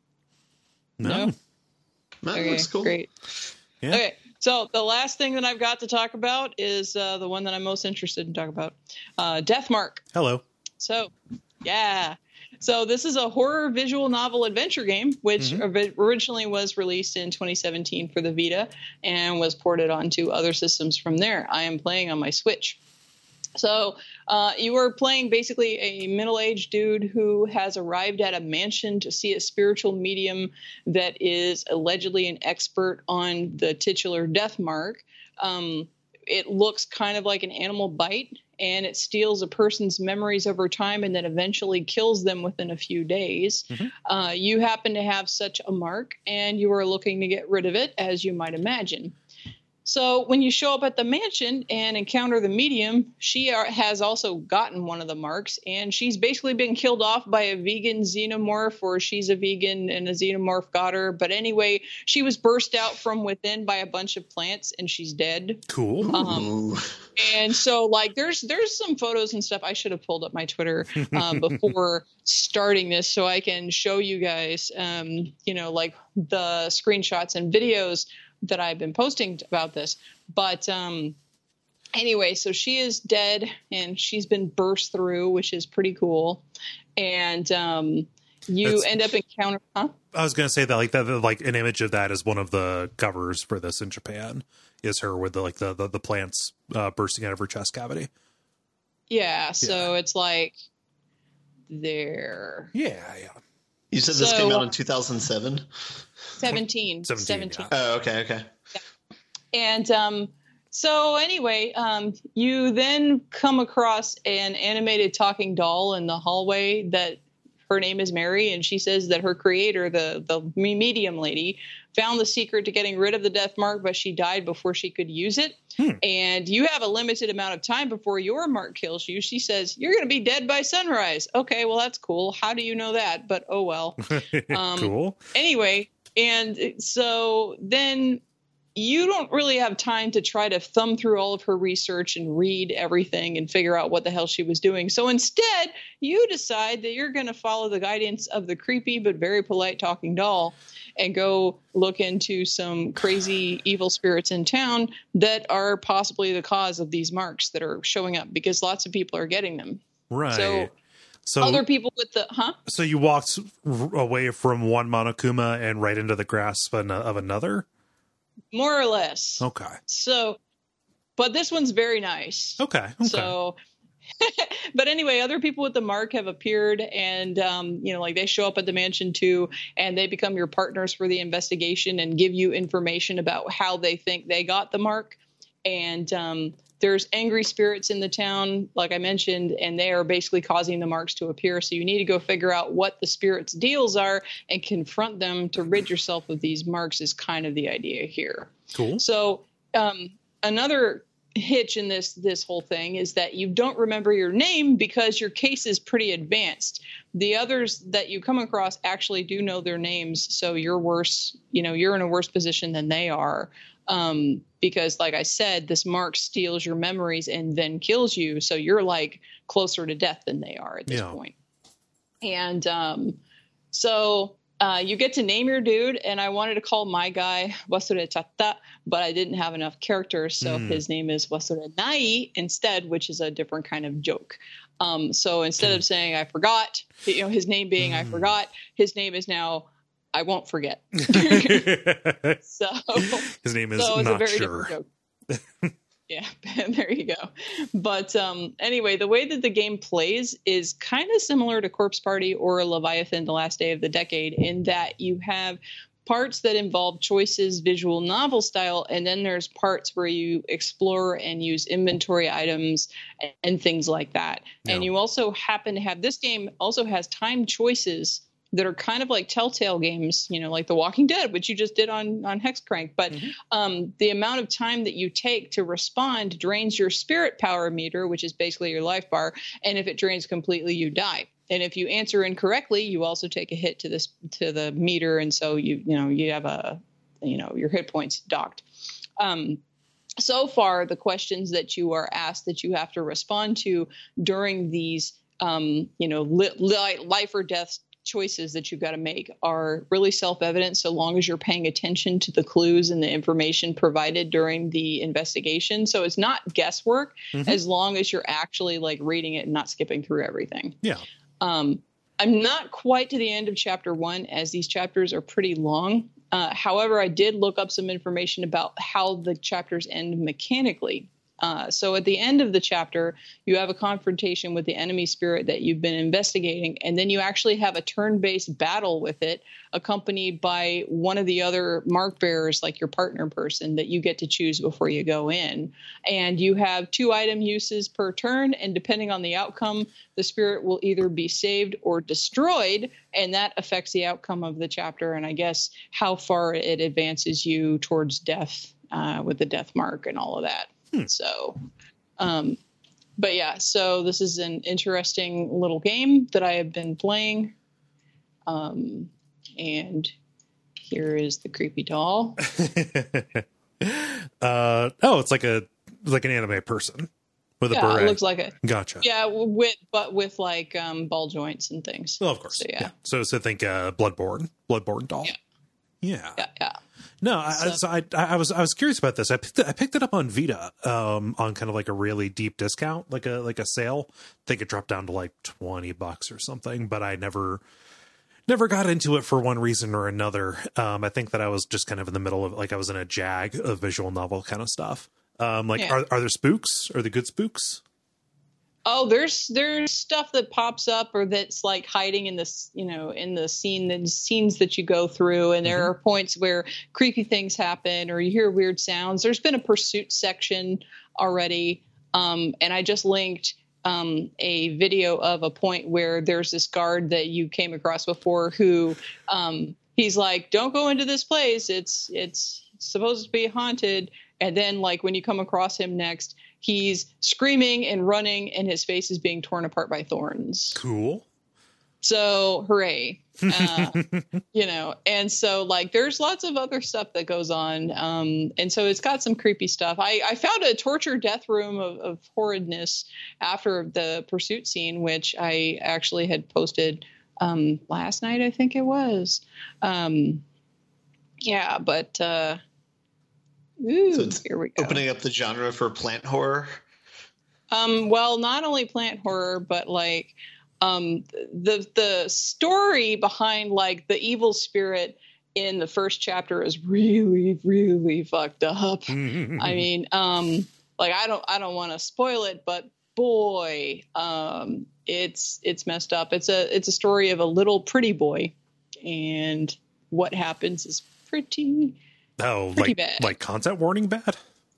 No. No? That okay, looks cool. Great. Yeah. Okay. So the last thing that I've got to talk about is uh, the one that I'm most interested in talking about, uh, Deathmark. Hello. So, yeah. So this is a horror visual novel adventure game, which mm-hmm. originally was released in twenty seventeen for the Vita and was ported onto other systems from there. I am playing on my Switch. So uh, you are playing basically a middle-aged dude who has arrived at a mansion to see a spiritual medium that is allegedly an expert on the titular Deathmark. Um, it looks kind of like an animal bite, and it steals a person's memories over time and then eventually kills them within a few days. Mm-hmm. Uh, you happen to have such a mark, and you are looking to get rid of it, as you might imagine. So when you show up at the mansion and encounter the medium, she are, has also gotten one of the marks, and she's basically been killed off by a vegan xenomorph, or she's a vegan and a xenomorph got her. But anyway, she was burst out from within by a bunch of plants, and she's dead. Cool. Um, and so, like, there's there's some photos and stuff. I should have pulled up my Twitter um, before starting this so I can show you guys, um, you know, like the screenshots and videos that I've been posting about this. But um, anyway, so she is dead and she's been burst through, which is pretty cool. And um, you That's, end up encountering, huh? I was going to say that like that, like an image of that is one of the covers for this in Japan, is her with the, like the, the, the plants uh, bursting out of her chest cavity. Yeah. So yeah. It's like there. Yeah. Yeah. You said this so, came out in two thousand seven? seventeen. seventeen. seventeen. Yeah. Oh, okay, okay. Yeah. And um, so anyway, um, you then come across an animated talking doll in the hallway that her name is Mary, and she says that her creator, the, the medium lady, found the secret to getting rid of the death mark, but she died before she could use it. Hmm. And you have a limited amount of time before your mark kills you. She says, you're going to be dead by sunrise. Okay, well, that's cool. How do you know that? But oh, well. Um, cool. Anyway, and so then you don't really have time to try to thumb through all of her research and read everything and figure out what the hell she was doing. So instead, you decide that you're going to follow the guidance of the creepy but very polite talking doll and go look into some crazy evil spirits in town that are possibly the cause of these marks that are showing up, because lots of people are getting them. Right. So, so other people with the, huh? So you walked away from one Monokuma and right into the grasp of another? More or less. Okay. So, but this one's very nice. Okay. okay. So, but anyway, other people with the mark have appeared, and, um, you know, like they show up at the mansion too, and they become your partners for the investigation and give you information about how they think they got the mark. And um, there's angry spirits in the town, like I mentioned, and they are basically causing the marks to appear. So you need to go figure out what the spirits' deals are and confront them to rid yourself of these marks is kind of the idea here. Cool. So um, another hitch in this this whole thing is that you don't remember your name because your case is pretty advanced. The others that you come across actually do know their names, so you're worse, you know, you're in a worse position than they are. Um, because like I said, this mark steals your memories and then kills you. So you're like closer to death than they are at this yeah. point. And, um, so, uh, you get to name your dude, and I wanted to call my guy Wasure Chatta, but I didn't have enough characters. So mm. his name is Wasure Nai instead, which is a different kind of joke. Um, so instead mm. of saying I forgot, you know, his name being mm. I forgot, his name is now I won't forget. So his name is so it's not a very sure. Different joke. Yeah, there you go. But um, anyway, the way that the game plays is kind of similar to Corpse Party or Leviathan: The Last Day of the Decade, in that you have parts that involve choices, visual novel style, and then there's parts where you explore and use inventory items and, and things like that. Yeah. And you also happen to have, this game also has time choices that are kind of like Telltale games, you know, like The Walking Dead, which you just did on, on Hexcrank. But mm-hmm. um, the amount of time that you take to respond drains your spirit power meter, which is basically your life bar. And if it drains completely, you die. And if you answer incorrectly, you also take a hit to this to the meter. And so, you you know, you have a, you know, your hit points docked. Um, so far, the questions that you are asked that you have to respond to during these, um, you know, li- li- life or death choices that you've got to make are really self-evident, so long as you're paying attention to the clues and the information provided during the investigation. So it's not guesswork, mm-hmm. as long as you're actually like reading it and not skipping through everything. Yeah. Um, I'm not quite to the end of chapter one, as these chapters are pretty long. Uh, however, I did look up some information about how the chapters end mechanically. Uh, so at the end of the chapter, you have a confrontation with the enemy spirit that you've been investigating, and then you actually have a turn-based battle with it, accompanied by one of the other mark bearers, like your partner person, that you get to choose before you go in. And you have two item uses per turn, and depending on the outcome, the spirit will either be saved or destroyed, and that affects the outcome of the chapter, and I guess how far it advances you towards death uh, with the death mark and all of that. Hmm. So, um, but yeah, so this is an interesting little game that I have been playing. Um, and here is the creepy doll. uh, oh, it's like a like an anime person with a yeah, beret. It looks like it. Gotcha. Yeah, with but with like um, ball joints and things. Well, of course. So, yeah. yeah. So so think uh, Bloodborne, Bloodborne doll. Yeah. Yeah. Yeah. yeah. No, I, so, so I, I was I was curious about this. I picked it, I picked it up on Vita, um, on kind of like a really deep discount, like a like a sale. I think it dropped down to like twenty bucks or something, but I never never got into it for one reason or another. Um, I think that I was just kind of in the middle of like I was in a jag of visual novel kind of stuff. Um, like yeah. are are there spooks? Are there good spooks? Oh, there's there's stuff that pops up or that's like hiding in this, you know, in the scene, the scenes that you go through. And there mm-hmm. are points where creepy things happen or you hear weird sounds. There's been a pursuit section already. Um, and I just linked um, a video of a point where there's this guard that you came across before who um, he's like, don't go into this place. It's it's supposed to be haunted. And then like when you come across him next, he's screaming and running and his face is being torn apart by thorns. Cool. So hooray. Uh, you know, and so like there's lots of other stuff that goes on. Um, and so it's got some creepy stuff. I, I found a torture death room of, of horridness after the pursuit scene, which I actually had posted um, last night, I think it was. Um, yeah, but uh, ooh, so it's here we go. Opening up the genre for plant horror. Um, well, not only plant horror, but like um, the the story behind like the evil spirit in the first chapter is really, really fucked up. I mean, um, like I don't I don't want to spoil it, but boy, um, it's it's messed up. It's a it's a story of a little pretty boy, and what happens is pretty. Oh, pretty like bad. Like content warning bad?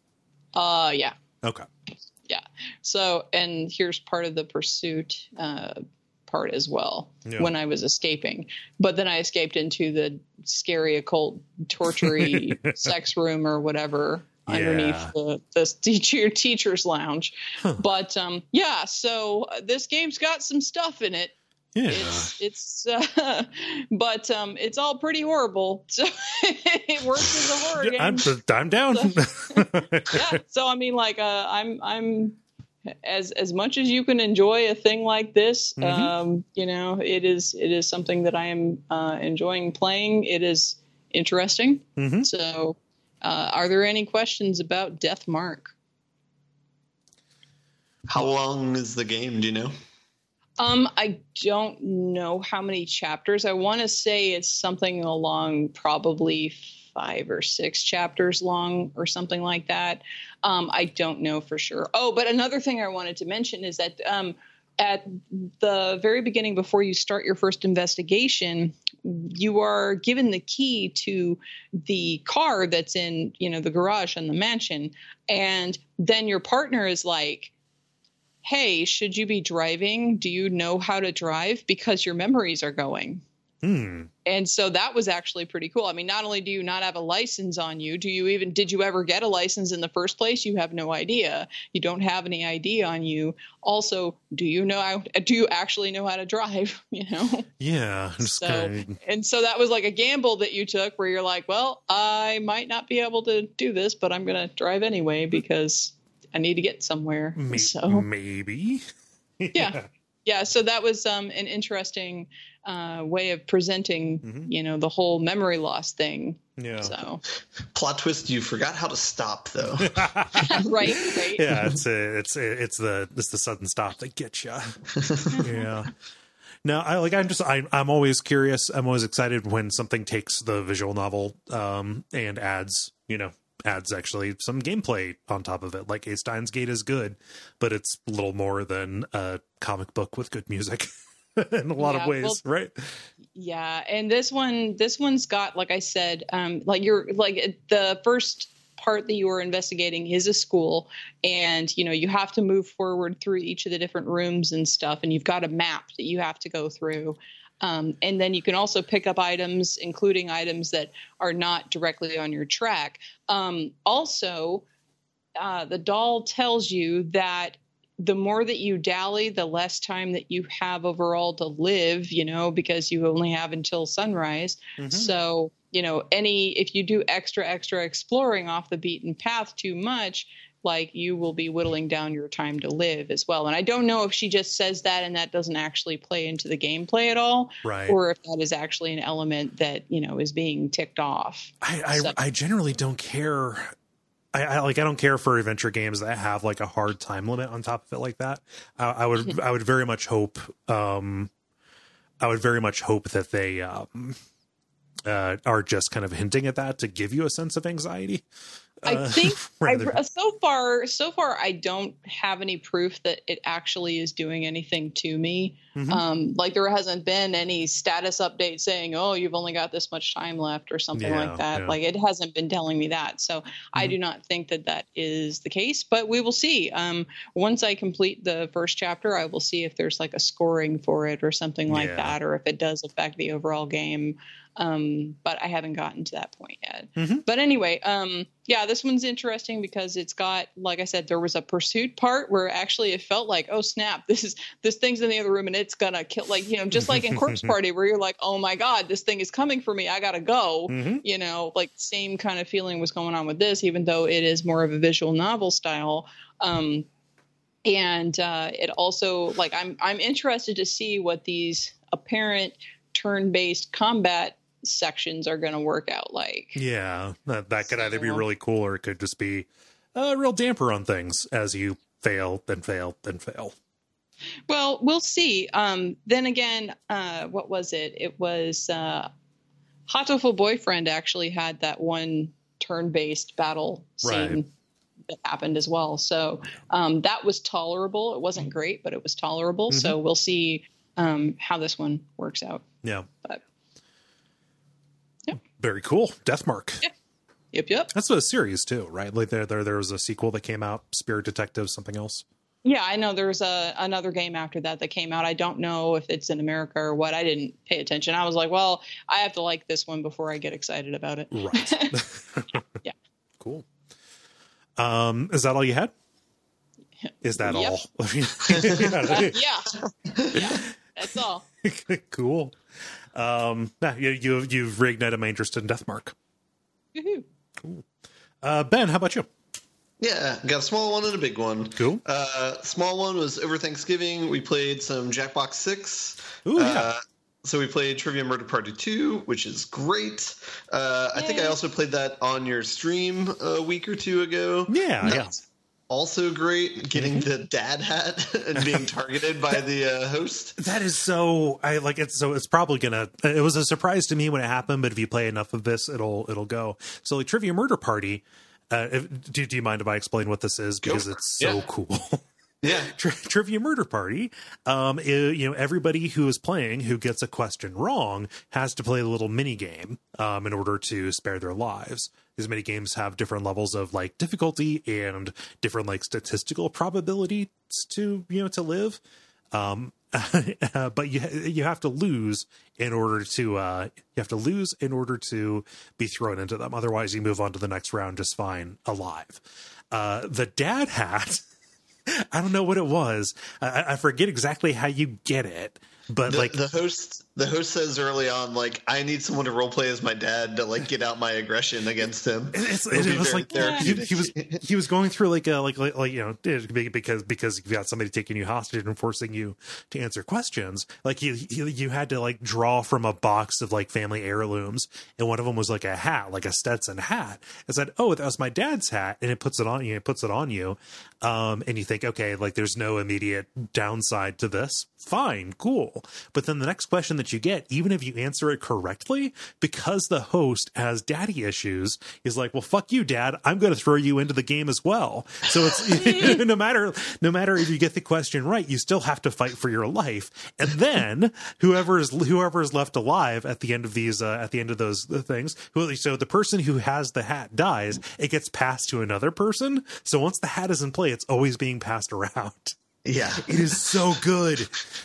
Uh, yeah. Okay. Yeah. So, and here's part of the pursuit uh, part as well. Yeah. When I was escaping, but then I escaped into the scary occult tortury sex room or whatever yeah. underneath the, the teacher teacher's lounge. Huh. But um, yeah, so this game's got some stuff in it. Yeah. It's, it's uh, but um, it's all pretty horrible. So it works as a horror game. I'm, I'm down. So, yeah. So I mean, like, uh, I'm, I'm as as much as you can enjoy a thing like this. Mm-hmm. Um, you know, it is it is something that I am uh, enjoying playing. It is interesting. Mm-hmm. So, uh, are there any questions about Death Mark? How long is the game? Do you know? Um, I don't know how many chapters. I want to say it's something along probably five or six chapters long or something like that. Um, I don't know for sure. Oh, but another thing I wanted to mention is that um, at the very beginning, before you start your first investigation, you are given the key to the car that's in, you know, the garage in the mansion. And then your partner is like, hey, should you be driving? Do you know how to drive? Because your memories are going. Hmm. And so that was actually pretty cool. I mean, not only do you not have a license on you, do you even, did you ever get a license in the first place? You have no idea. You don't have any I D on you. Also, do you know, how, do you actually know how to drive? You know? Yeah. So, kinda... and so that was like a gamble that you took where you're like, well, I might not be able to do this, but I'm going to drive anyway because I need to get somewhere. Maybe. So maybe. yeah. yeah. Yeah. So that was um, an interesting uh, way of presenting, mm-hmm. you know, the whole memory loss thing. Yeah. So plot twist: you forgot how to stop, though. right. Right. Yeah. It's a, it's a, it's the it's the sudden stop that gets you. Yeah. No, I like. I'm just. I, I'm always curious. I'm always excited when something takes the visual novel um, and adds, you know. adds actually some gameplay on top of it. Like a Steins Gate is good, but it's a little more than a comic book with good music in a lot yeah, of ways, well, right? Yeah, and this one, this one's got, like I said, um, like you're like the first part that you were investigating is a school, and you know you have to move forward through each of the different rooms and stuff, and you've got a map that you have to go through. Um, and then you can also pick up items, including items that are not directly on your track. Um, also, uh, the doll tells you that the more that you dally, the less time that you have overall to live, you know, because you only have until sunrise. Mm-hmm. So, you know, any, if you do extra, extra exploring off the beaten path too much, like you will be whittling down your time to live as well. And I don't know if she just says that and that doesn't actually play into the gameplay at all, right, or if that is actually an element that, you know, is being ticked off. I, I, so. I generally don't care. I, I like, I don't care for adventure games that have like a hard time limit on top of it like that. I, I would, I would very much hope, um, I would very much hope that they, um, uh, are just kind of hinting at that to give you a sense of anxiety. I think uh, I, so far, so far, I don't have any proof that it actually is doing anything to me. Mm-hmm. Um, like there hasn't been any status update saying, "Oh, you've only got this much time left" or something yeah, like that. Yeah. Like it hasn't been telling me that. So mm-hmm. I do not think that that is the case. But we will see. Um, once I complete the first chapter, I will see if there's like a scoring for it or something like yeah. that, or if it does affect the overall game. Um, but I haven't gotten to that point yet. Mm-hmm. But anyway, um, yeah, this one's interesting because it's got, like I said, there was a pursuit part where actually it felt like, oh snap, this is, this thing's in the other room and it's gonna kill, like, you know, just like in Corpse Party where you're like, oh my God, this thing is coming for me. I gotta go, mm-hmm. you know, like same kind of feeling was going on with this, even though it is more of a visual novel style. Um, and, uh, it also like, I'm, I'm interested to see what these apparent turn-based combat sections are going to work out like. Yeah, that, that could so, either be really cool or it could just be a real damper on things as you fail, then fail, then fail. Well, we'll see. Um, then again, uh, what was it? It was uh, Hatoful Boyfriend actually had that one turn-based battle scene right. that happened as well. So um, that was tolerable. It wasn't great, but it was tolerable. Mm-hmm. So we'll see um, how this one works out. Yeah. But very cool. Deathmark. Yep. Yep. Yep. That's a series too, right? Like there, there, there was a sequel that came out, Spirit Detective, something else. Yeah, I know there's a another game after that that came out. I don't know if it's in America or what. I didn't pay attention. I was like, well, I have to like this one before I get excited about it. Right. Yeah. Cool. Um, is that all you had? Is that yep. all? yeah. Yeah. That's all. Cool. Um, nah, you, you, you've reignited my interest in Deathmark. Woohoo. Cool. Uh, Ben, how about you? Yeah, got a small one and a big one. Cool. Uh, small one was over Thanksgiving. We played some Jackbox six. Ooh, yeah. Uh, so we played Trivia Murder Party two, which is great. Uh, I think I also played that on your stream a week or two ago. Yeah, Not yeah. Also great, getting mm-hmm. the dad hat and being targeted by the uh, host. That is so I like it. So it's probably gonna. It was a surprise to me when it happened, but if you play enough of this, it'll it'll go. So like Trivia Murder Party. Uh, if, do do you mind if I explain what this is because it's so yeah. cool? Yeah, Tri- Trivia Murder Party. Um, it, you know, everybody who is playing who gets a question wrong has to play a little mini game um, in order to spare their lives. These mini games have different levels of like difficulty and different like statistical probabilities to you know to live. Um, uh, but you you have to lose in order to uh, you have to lose in order to be thrown into them. Otherwise, you move on to the next round just fine, alive. Uh, the dad hat. I don't know what it was. I, I forget exactly how you get it, but the, like the host, the host says early on, like, I need someone to role play as my dad to like get out my aggression against him. It's, it, it was like he, he was he was going through like a like like, like you know because because you've got somebody taking you hostage and forcing you to answer questions. Like you you, you had to like draw from a box of like family heirlooms, and one of them was like a hat, like a Stetson hat. It said, "Oh, that was my dad's hat," and it puts it on you. It puts it on you, um, and you think, okay, like there's no immediate downside to this. Fine, cool. But then the next question that you get, even if you answer it correctly, because the host has daddy issues, is like, well, fuck you, dad. I'm going to throw you into the game as well. So it's no matter no matter if you get the question right, you still have to fight for your life. And then whoever is whoever is left alive at the end of these uh, at the end of those things, so the person who has the hat dies, it gets passed to another person. So once the hat is in play, it's always being passed around. Yeah. It is so good.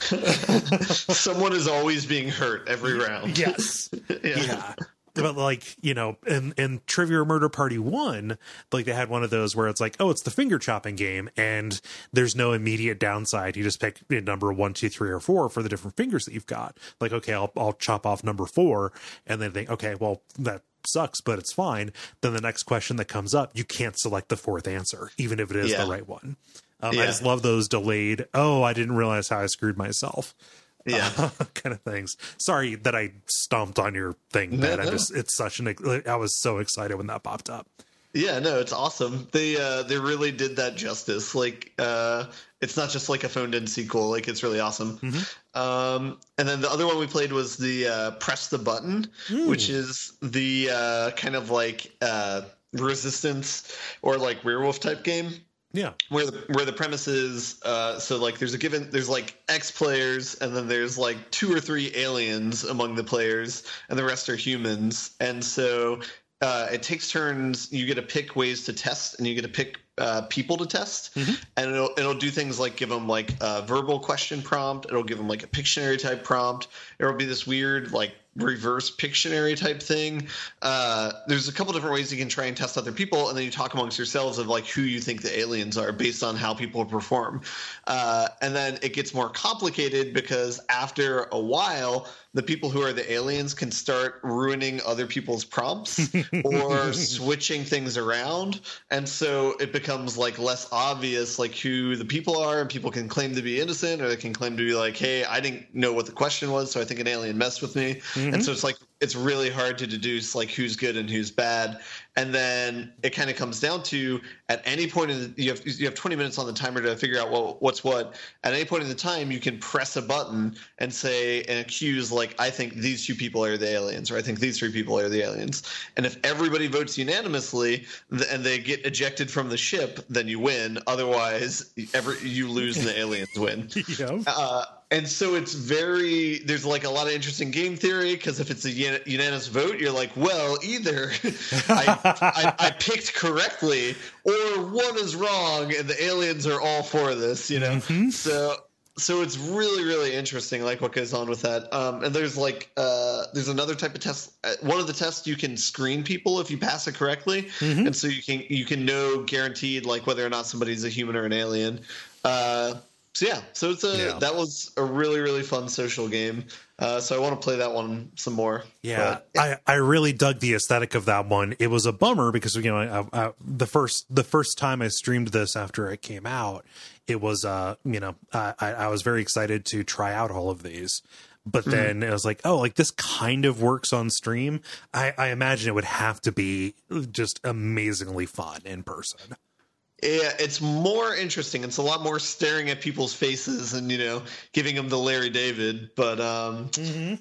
Someone is always being hurt every round. Yes. yeah. yeah. But like, you know, in, in Trivia Murder Party one, like they had one of those where it's like, oh, it's the finger chopping game and there's no immediate downside. You just pick number one, two, three, or four for the different fingers that you've got. Like, okay, I'll, I'll chop off number four and then think, okay, well, that sucks, but it's fine. Then the next question that comes up, you can't select the fourth answer, even if it is yeah. the right one. Um, yeah. I just love those delayed, oh, I didn't realize how I screwed myself. Yeah, uh, kind of things. Sorry that I stomped on your thing, Ben. No, no. I just it's such an I was so excited when that popped up. Yeah, no, it's awesome. They uh, they really did that justice. Like, uh, it's not just like a phoned in sequel. Like, it's really awesome. Mm-hmm. Um, and then the other one we played was the uh, Press the Button, mm. which is the uh, kind of like uh, Resistance or like Werewolf type game. Yeah, where the where the premise is, uh, so like there's a given there's like X players and then there's like two or three aliens among the players and the rest are humans, and so uh, it takes turns. You get to pick ways to test and you get to pick uh, people to test, mm-hmm. and it'll it'll do things like give them like a verbal question prompt. It'll give them like a Pictionary type prompt. It'll be this weird like reverse Pictionary type thing. Uh, there's a couple different ways you can try and test other people, and then you talk amongst yourselves of like who you think the aliens are based on how people perform. Uh, and then it gets more complicated because after a while, the people who are the aliens can start ruining other people's prompts or switching things around. And so it becomes like less obvious like who the people are, and people can claim to be innocent or they can claim to be like, hey, I didn't know what the question was, so I think an alien messed with me. Mm-hmm. And so it's like it's really hard to deduce like who's good and who's bad. And then it kind of comes down to at any point in the, you have you have twenty minutes on the timer to figure out well, what's what. At any point in the time, you can press a button and say and accuse like I think these two people are the aliens, or I think these three people are the aliens. And if everybody votes unanimously and they get ejected from the ship, then you win. Otherwise, every you lose and the aliens win. Yeah. Uh, And so it's very – there's like a lot of interesting game theory because if it's a unanimous vote, you're like, well, either I, I, I picked correctly or one is wrong and the aliens are all for this, you know? Mm-hmm. So so it's really, really interesting like what goes on with that. Um, and there's like uh, – there's another type of test. One of the tests you can screen people if you pass it correctly. Mm-hmm. And so you can you can know guaranteed like whether or not somebody's a human or an alien. Uh So yeah, so it's a yeah. that was a really really fun social game. Uh, so I want to play that one some more. Yeah, but, yeah, I I really dug the aesthetic of that one. It was a bummer because you know I, I, the first the first time I streamed this after it came out, it was uh you know I I was very excited to try out all of these. But then mm. it was like, oh, like this kind of works on stream. I, I imagine it would have to be just amazingly fun in person. Yeah, it's more interesting. It's a lot more staring at people's faces and, you know, giving them the Larry David. But, um, mm-hmm.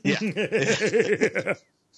yeah.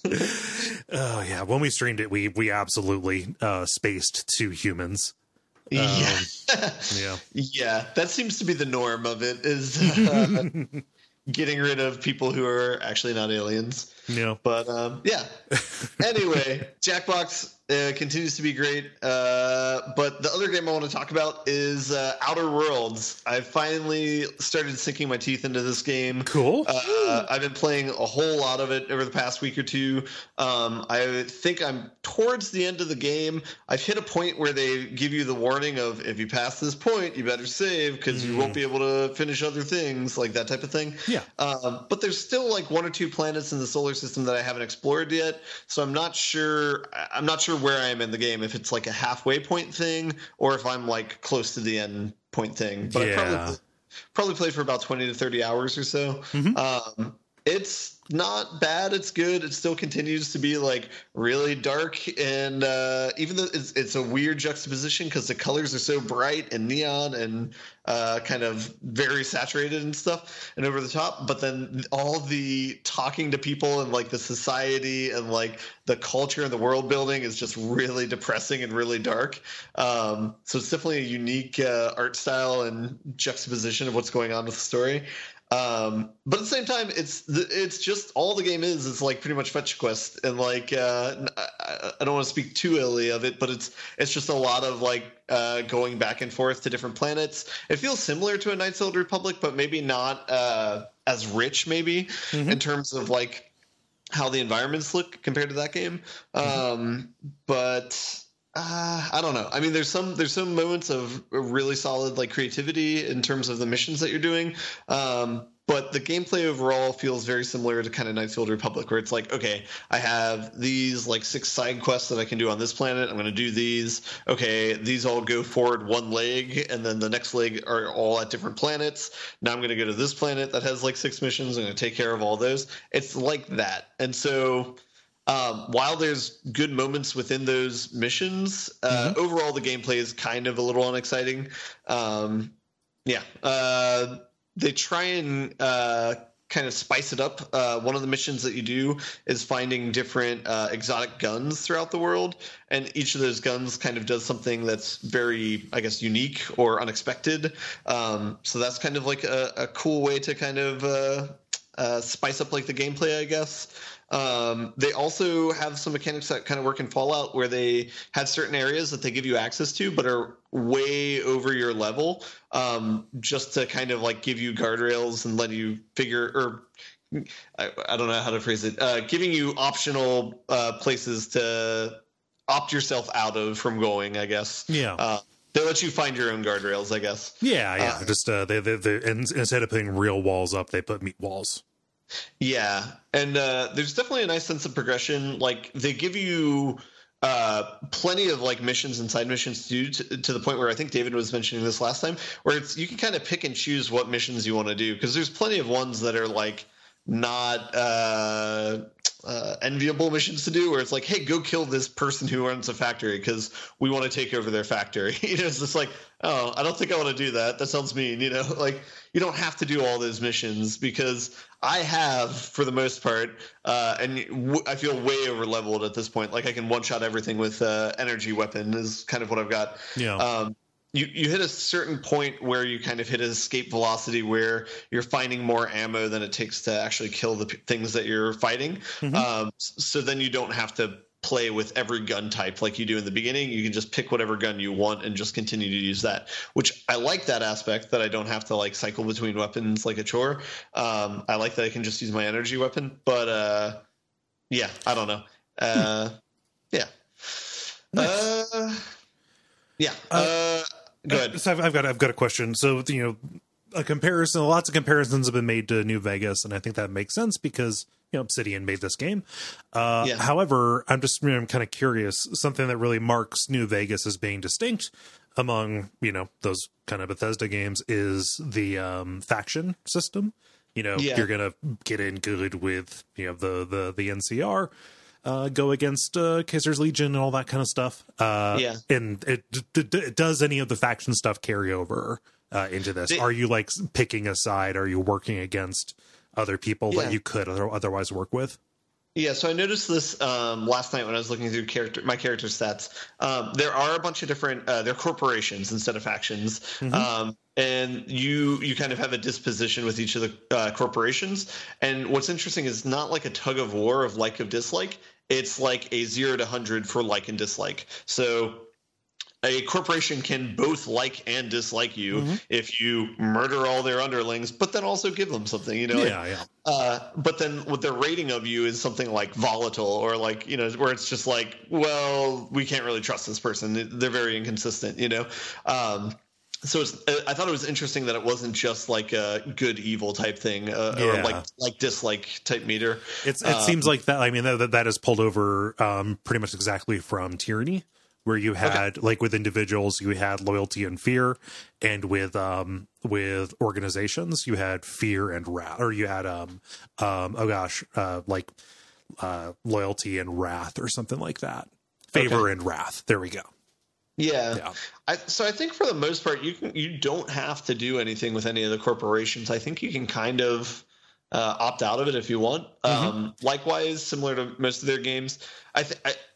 Oh, yeah. When we streamed it, we we absolutely uh, spaced two humans. Um, yeah. yeah. Yeah. That seems to be the norm of it is uh, getting rid of people who are actually not aliens. Yeah. But, um, yeah. Anyway, Jackbox uh, continues to be great. Uh, but the other game I want to talk about is uh, Outer Worlds. I finally started sinking my teeth into this game. Cool. Uh, I've been playing a whole lot of it over the past week or two. Um, I think I'm towards the end of the game. I've hit a point where they give you the warning of if you pass this point, you better save because mm. you won't be able to finish other things, like that type of thing. Yeah. Um, but there's still like one or two planets in the solar system that I haven't explored yet. So I'm not sure. I'm not sure where I am in the game, if it's like a halfway point thing or if I'm like close to the end point thing. But yeah. I probably probably played for about twenty to thirty hours or so. Mm-hmm. Um, it's not bad. It's good. It still continues to be like really dark. And uh, even though it's, it's a weird juxtaposition because the colors are so bright and neon and uh, kind of very saturated and stuff and over the top. But then all the talking to people and like the society and like the culture and the world building is just really depressing and really dark. Um, so it's definitely a unique uh, art style and juxtaposition of what's going on with the story. Um, but at the same time, it's it's just all the game is is like pretty much fetch quest, and like uh, I, I don't want to speak too illy of it, but it's it's just a lot of like uh, going back and forth to different planets. It feels similar to a Knights of the Old Republic, but maybe not uh, as rich, maybe mm-hmm. in terms of like how the environments look compared to that game. Mm-hmm. Um, but. Uh, I don't know. I mean, there's some there's some moments of really solid like creativity in terms of the missions that you're doing, um, but the gameplay overall feels very similar to kind of Knights of the Old Republic, where it's like, okay, I have these like six side quests that I can do on this planet. I'm going to do these. Okay, these all go forward one leg, and then the next leg are all at different planets. Now I'm going to go to this planet that has like six missions. I'm going to take care of all those. It's like that, and so. Um, while there's good moments within those missions, uh, mm-hmm. overall the gameplay is kind of a little unexciting. Um, yeah, uh, they try and uh, kind of spice it up. Uh, one of the missions that you do is finding different uh, exotic guns throughout the world, and each of those guns kind of does something that's very, I guess, unique or unexpected. Um, so that's kind of like a, a cool way to kind of uh, uh, spice up like the gameplay, I guess. Um, they also have some mechanics that kind of work in Fallout, where they have certain areas that they give you access to, but are way over your level, um, just to kind of like give you guardrails and let you figure, or I, I don't know how to phrase it, uh, giving you optional uh, places to opt yourself out of from going, I guess. Yeah. Uh, They let you find your own guardrails, I guess. Yeah, yeah. Uh, just uh, they, they, they, instead of putting real walls up, they put meat walls. Yeah, and uh, there's definitely a nice sense of progression. Like they give you uh, plenty of like missions and side missions to do to, to the point where I think David was mentioning this last time, where it's you can kind of pick and choose what missions you want to do, because there's plenty of ones that are like not uh, uh, enviable missions to do, where it's like, hey, go kill this person who runs a factory because we want to take over their factory. You know, it's just like, oh, I don't think I want to do that. That sounds mean. You know, like you don't have to do all those missions, because I have, for the most part, uh, and w- I feel way over leveled at this point. Like I can one shot everything with uh, energy weapon is kind of what I've got. Yeah. Um, You you hit a certain point where you kind of hit an escape velocity where you're finding more ammo than it takes to actually kill the p- things that you're fighting. Mm-hmm. Um, so then you don't have to play with every gun type like you do in the beginning. You can just pick whatever gun you want and just continue to use that, which I like that aspect, that I don't have to like cycle between weapons like a chore. Um, I like that I can just use my energy weapon, but uh, yeah, I don't know. Uh, yeah. Nice. Uh, yeah. Uh, uh Go ahead. So I've, I've got I've got a question. So you know, a comparison. Lots of comparisons have been made to New Vegas, and I think that makes sense because you know Obsidian made this game. Uh, yeah. However, I'm just you know, I'm kind of curious. Something that really marks New Vegas as being distinct among you know those kind of Bethesda games is the um, faction system. You know, yeah. You're gonna get in good with you know the the the N C R. Uh, go against uh, Kaiser's Legion and all that kind of stuff. Uh, yeah. And it, d- d- does any of the faction stuff carry over uh, into this? They, Are you like picking a side? Are you working against other people yeah. that you could otherwise work with? Yeah, so I noticed this um, last night when I was looking through character my character stats. Um, there are a bunch of different uh, they're corporations instead of factions, mm-hmm. um, and you you kind of have a disposition with each of the uh, corporations. And what's interesting is not like a tug of war of like of dislike. It's like a zero to hundred for like and dislike. So a corporation can both like and dislike you mm-hmm. if you murder all their underlings, but then also give them something, you know? Yeah, like, yeah. Uh, but then what their rating of you is something like volatile, or like, you know, where it's just like, well, we can't really trust this person. They're very inconsistent, you know? Um, so it's, I thought it was interesting that it wasn't just like a good evil type thing, uh, yeah. or like like dislike type meter. It's it um, seems like that. I mean, that that is pulled over um, pretty much exactly from Tyranny, where you had okay. like with individuals, you had loyalty and fear, and with um with organizations, you had fear and wrath, or you had um um oh gosh, uh, like uh, loyalty and wrath, or something like that. Favor okay. and wrath. There we go. Yeah. yeah. I, so I think for the most part, you can, you don't have to do anything with any of the corporations. I think you can kind of uh, opt out of it if you want. Mm-hmm. Um, likewise, similar to most of their games, I, th- I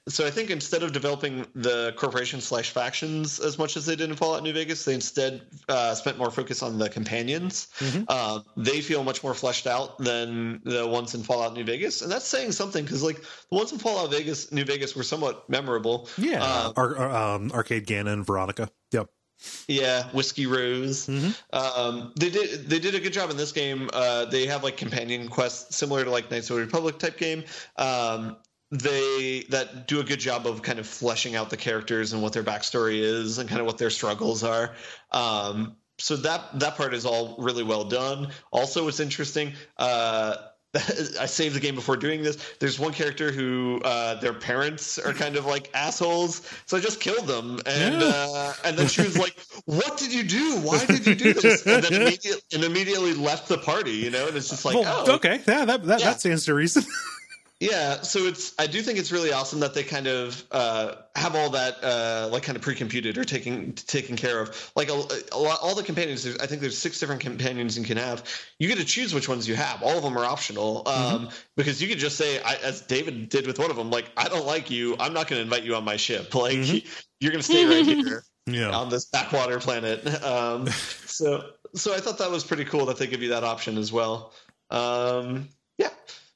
so I think instead of developing the corporation slash factions as much as they did in Fallout New Vegas, they instead uh, spent more focus on the companions. Mm-hmm. Uh, they feel much more fleshed out than the ones in Fallout New Vegas, and that's saying something because like the ones in Fallout Vegas, New Vegas were somewhat memorable. Yeah, uh, Ar- Ar- um, Arcade Gannon and Veronica. Yep. Yeah, Whiskey Rose. Mm-hmm. Um, they did they did a good job in this game. Uh, they have like companion quests similar to like Knights of the Republic type game. Um, they that do a good job of kind of fleshing out the characters and what their backstory is and kind of what their struggles are. Um, so that that part is all really well done. Also, what's interesting. Uh, I saved the game before doing this. There's one character who uh, their parents are kind of like assholes, so I just killed them. And yeah. uh, and then she was like, "What did you do? Why did you do this?" And then immediately, and immediately left the party. You know, and it's just like, well, oh, okay, yeah, that that, yeah. that stands to reason. Yeah, so it's. I do think it's really awesome that they kind of uh, have all that uh, like kind of pre-computed or taken taken care of. Like a, a lot, all the companions. There's, I think there's six different companions you can have. You get to choose which ones you have. All of them are optional um, mm-hmm. because you could just say, I, as David did with one of them, like I don't like you. I'm not going to invite you on my ship. Like mm-hmm. you're going to stay right here yeah. on this backwater planet. Um, so so I thought that was pretty cool that they give you that option as well. Um, yeah.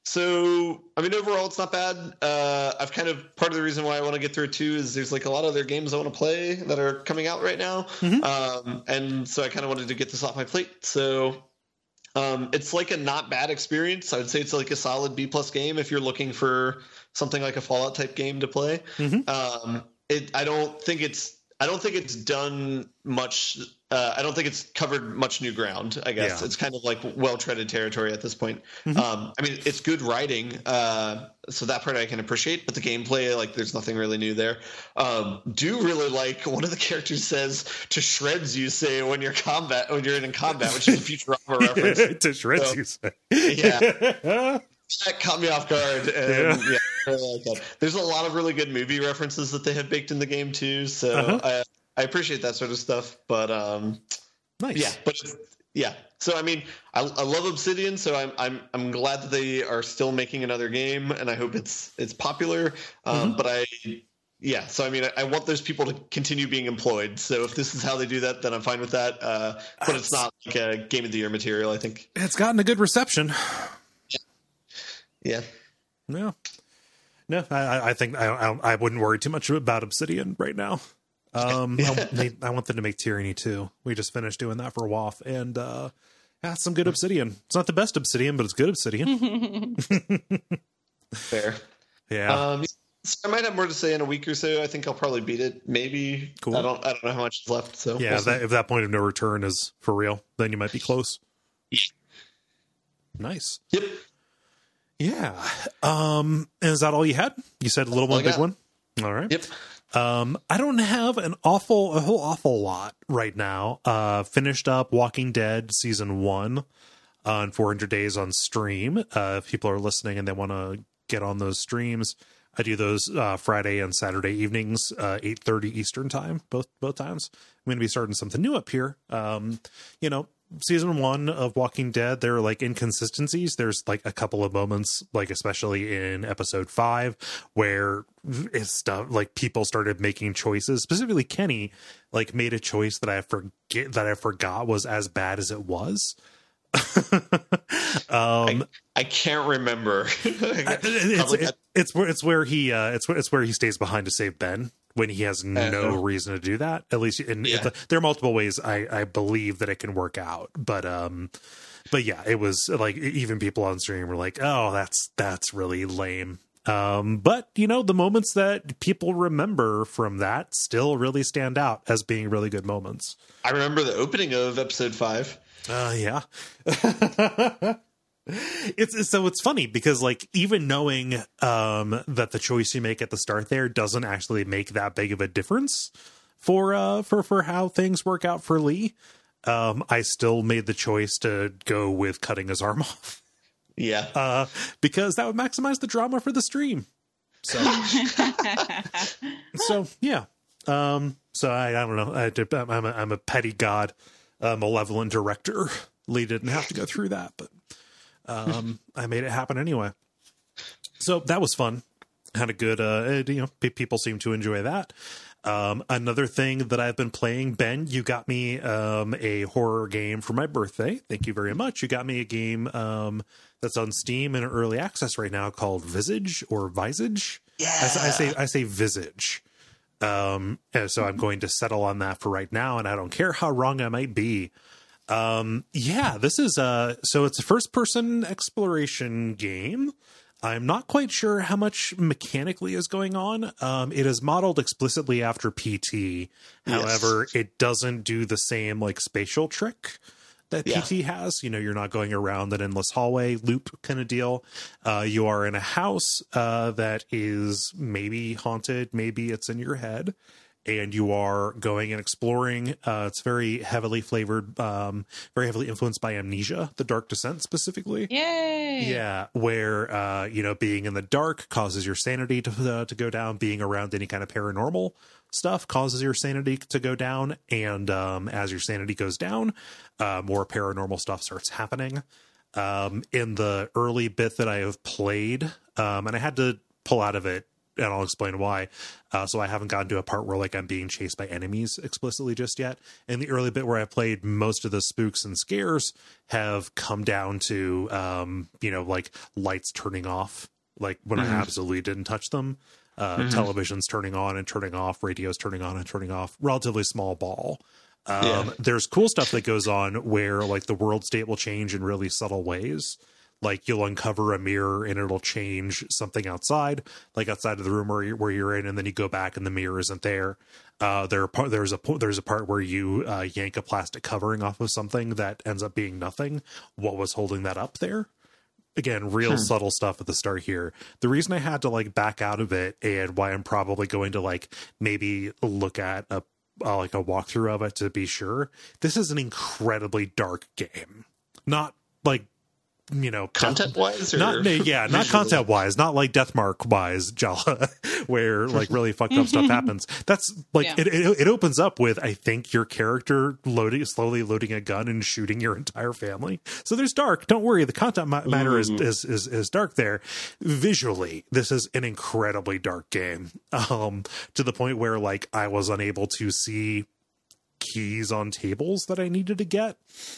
So, I mean, overall, it's not bad. Uh, I've kind of part of the reason why I want to get through it too is there's like a lot of other games I want to play that are coming out right now, mm-hmm. um, and so I kind of wanted to get this off my plate. So, um, it's like a not bad experience. I would say it's like a solid B plus game if you're looking for something like a Fallout type game to play. Mm-hmm. Um, it, I don't think it's. I don't think it's done much. Uh, I don't think it's covered much new ground, I guess. Yeah. It's kind of like well-treaded territory at this point. Mm-hmm. Um, I mean, it's good writing, uh, so that part I can appreciate. But the gameplay, like, there's nothing really new there. Um, do really like one of the characters says to shreds you say when you're combat when you're in combat, which is a Futurama reference. To shreds so, you say. Yeah. That caught me off guard. And, yeah. yeah I really like that. There's a lot of really good movie references that they have baked in the game too. So uh-huh. I, I appreciate that sort of stuff. But um, nice. Yeah, but yeah. So I mean, I, I love Obsidian. So I'm I'm I'm glad that they are still making another game, and I hope it's it's popular. Um, mm-hmm. But I. Yeah, so I mean, I, I want those people to continue being employed. So if this is how they do that, then I'm fine with that. Uh, but it's not like a Game of the Year material, I think. It's gotten a good reception. Yeah. No. No, I, I think I, I wouldn't worry too much about Obsidian right now. Um, I, they, I want them to make Tyranny too. We just finished doing that for W A F, and uh, yeah, some good Obsidian. It's not the best Obsidian, but it's good Obsidian. Fair. Yeah. Um, so I might have more to say in a week or so. I think I'll probably beat it. Maybe. Cool. I don't. I don't know how much is left. So yeah, we'll that, if that point of no return is for real, then you might be close. Yeah. Nice. Yep. Yeah. Um, and is that all you had? You said a little one, big one? All right. Yep. Um, I don't have an awful, a whole awful lot right now. Uh, finished up Walking Dead season one on four hundred days on stream. Uh, if people are listening and they want to get on those streams, I do those uh, Friday and Saturday evenings, uh, eight thirty Eastern time, both both times. I'm going to be starting something new up here. Um, you know, season one of Walking Dead, there are like inconsistencies. There's like a couple of moments, like especially in episode five, where it's stuff like people started making choices. Specifically, Kenny like made a choice that I forget that I forgot was as bad as it was. um, I, I can't remember. it's, it's, it's where it's where he uh, it's it's where he stays behind to save Ben when he has no uh, reason to do that. At least in, yeah. the, there are multiple ways I, I believe that it can work out, but um, but yeah, it was like even people on stream were like, "Oh, that's that's really lame." Um, but you know, the moments that people remember from that still really stand out as being really good moments. I remember the opening of episode five. Uh, yeah. it's, it's so it's funny because like even knowing um that the choice you make at the start there doesn't actually make that big of a difference for uh for for how things work out for Lee, um I still made the choice to go with cutting his arm off. Yeah. Uh because that would maximize the drama for the stream. So so yeah. Um so I, I don't know. I, I'm a, I'm a petty god. A malevolent director. Lee didn't have to go through that, but um, I made it happen anyway. So that was fun. had a good, uh, you know, people seem to enjoy that. Um, another thing that I've been playing, Ben, you got me um, a horror game for my birthday. Thank you very much. You got me a game um, that's on Steam in early access right now called Visage or Visage. Yeah, I, I say I say Visage. Um, and so I'm going to settle on that for right now, and I don't care how wrong I might be. Um, yeah, this is uh so it's a first person exploration game. I'm not quite sure how much mechanically is going on. Um, it is modeled explicitly after P T. Yes. However, it doesn't do the same like spatial trick that yeah. P T has. You know, you're not going around an endless hallway loop kind of deal. Uh, you are in a house uh, that is maybe haunted. Maybe it's in your head. And you are going and exploring. Uh, it's very heavily flavored, um, very heavily influenced by Amnesia, The Dark Descent specifically. Yay! Yeah, where uh, you know, being in the dark causes your sanity to uh, to go down. Being around any kind of paranormal stuff causes your sanity to go down. And um, as your sanity goes down, uh, more paranormal stuff starts happening. Um, in the early bit that I have played, um, and I had to pull out of it, and I'll explain why. Uh, so I haven't gotten to a part where like I'm being chased by enemies explicitly just yet. In the early bit where I played, most of the spooks and scares have come down to, um, you know, like lights turning off, like when mm-hmm. I absolutely didn't touch them. Uh, mm-hmm. Televisions turning on and turning off, radios turning on and turning off, relatively small ball. Um, yeah. There's cool stuff that goes on where like the world state will change in really subtle ways. Like you'll uncover a mirror and it'll change something outside, like outside of the room where you're, where you're in, and then you go back and the mirror isn't there. Uh, there are, there's a there's a part where you uh, yank a plastic covering off of something that ends up being nothing. What was holding that up there? Again, real hmm. subtle stuff at the start here. The reason I had to like back out of it, and why I'm probably going to like maybe look at a uh, like a walkthrough of it to be sure. This is an incredibly dark game, not like. You know, content wise, or not yeah, not content wise, not like Deathmark wise, Jala, where like really fucked up stuff happens. That's like yeah. it, it. It opens up with I think your character loading, slowly loading a gun and shooting your entire family. So there's dark. Don't worry, the content ma- matter is, is is is dark there. Visually, this is an incredibly dark game. Um, to the point where like I was unable to see keys on tables that I needed to get.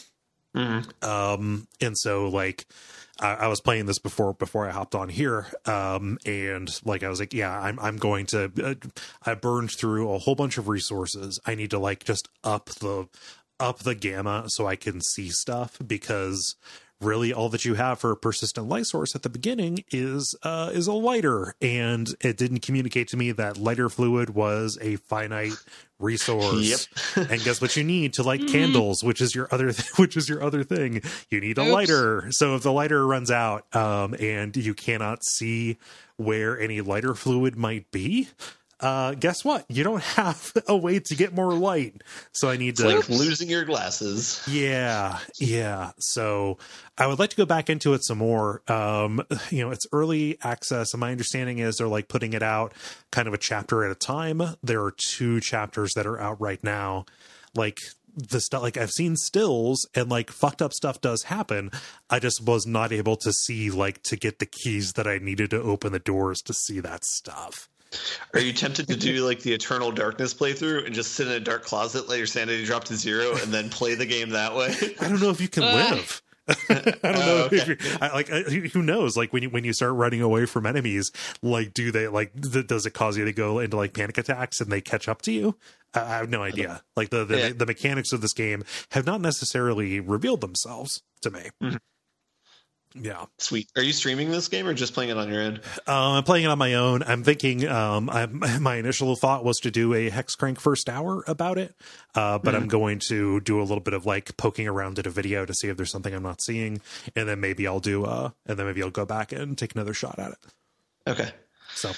Mm-hmm. Um, and so like, I, I was playing this before, before I hopped on here. Um, and like, I was like, yeah, I'm, I'm going to, uh, I burned through a whole bunch of resources. I need to like, just up the, up the gamma so I can see stuff, because really all that you have for a persistent light source at the beginning is, uh, is a lighter. And it didn't communicate to me that lighter fluid was a finite resource. Yep. And guess what you need to light mm-hmm. candles, which is your other, th- which is your other thing. You need a Oops. lighter. So if the lighter runs out, um, and you cannot see where any lighter fluid might be, Uh, guess what? You don't have a way to get more light. So I need it's to like losing your glasses. Yeah. Yeah. So I would like to go back into it some more. Um, you know, it's early access, and my understanding is they're like putting it out kind of a chapter at a time. There are two chapters that are out right now. Like the stuff, like I've seen stills, and like fucked up stuff does happen. I just was not able to see, like, to get the keys that I needed to open the doors to see that stuff. Are you tempted to do like the Eternal Darkness playthrough and just sit in a dark closet, let your sanity drop to zero, and then play the game that way? I don't know if you can live. I don't know. Oh, okay. If you're, I, like, I, who knows? Like when you when you start running away from enemies, like do they like th- does it cause you to go into like panic attacks and they catch up to you? I, I have no idea. Like the the, yeah. the the mechanics of this game have not necessarily revealed themselves to me. Mm-hmm. Yeah. Sweet. Are you streaming this game or just playing it on your end? Um, I'm playing it on my own. I'm thinking, um, I'm, my initial thought was to do a Hexcrank first hour about it. Uh, but mm-hmm. I'm going to do a little bit of like poking around at a video to see if there's something I'm not seeing. And then maybe I'll do, uh, and then maybe I'll go back and take another shot at it. Okay. So,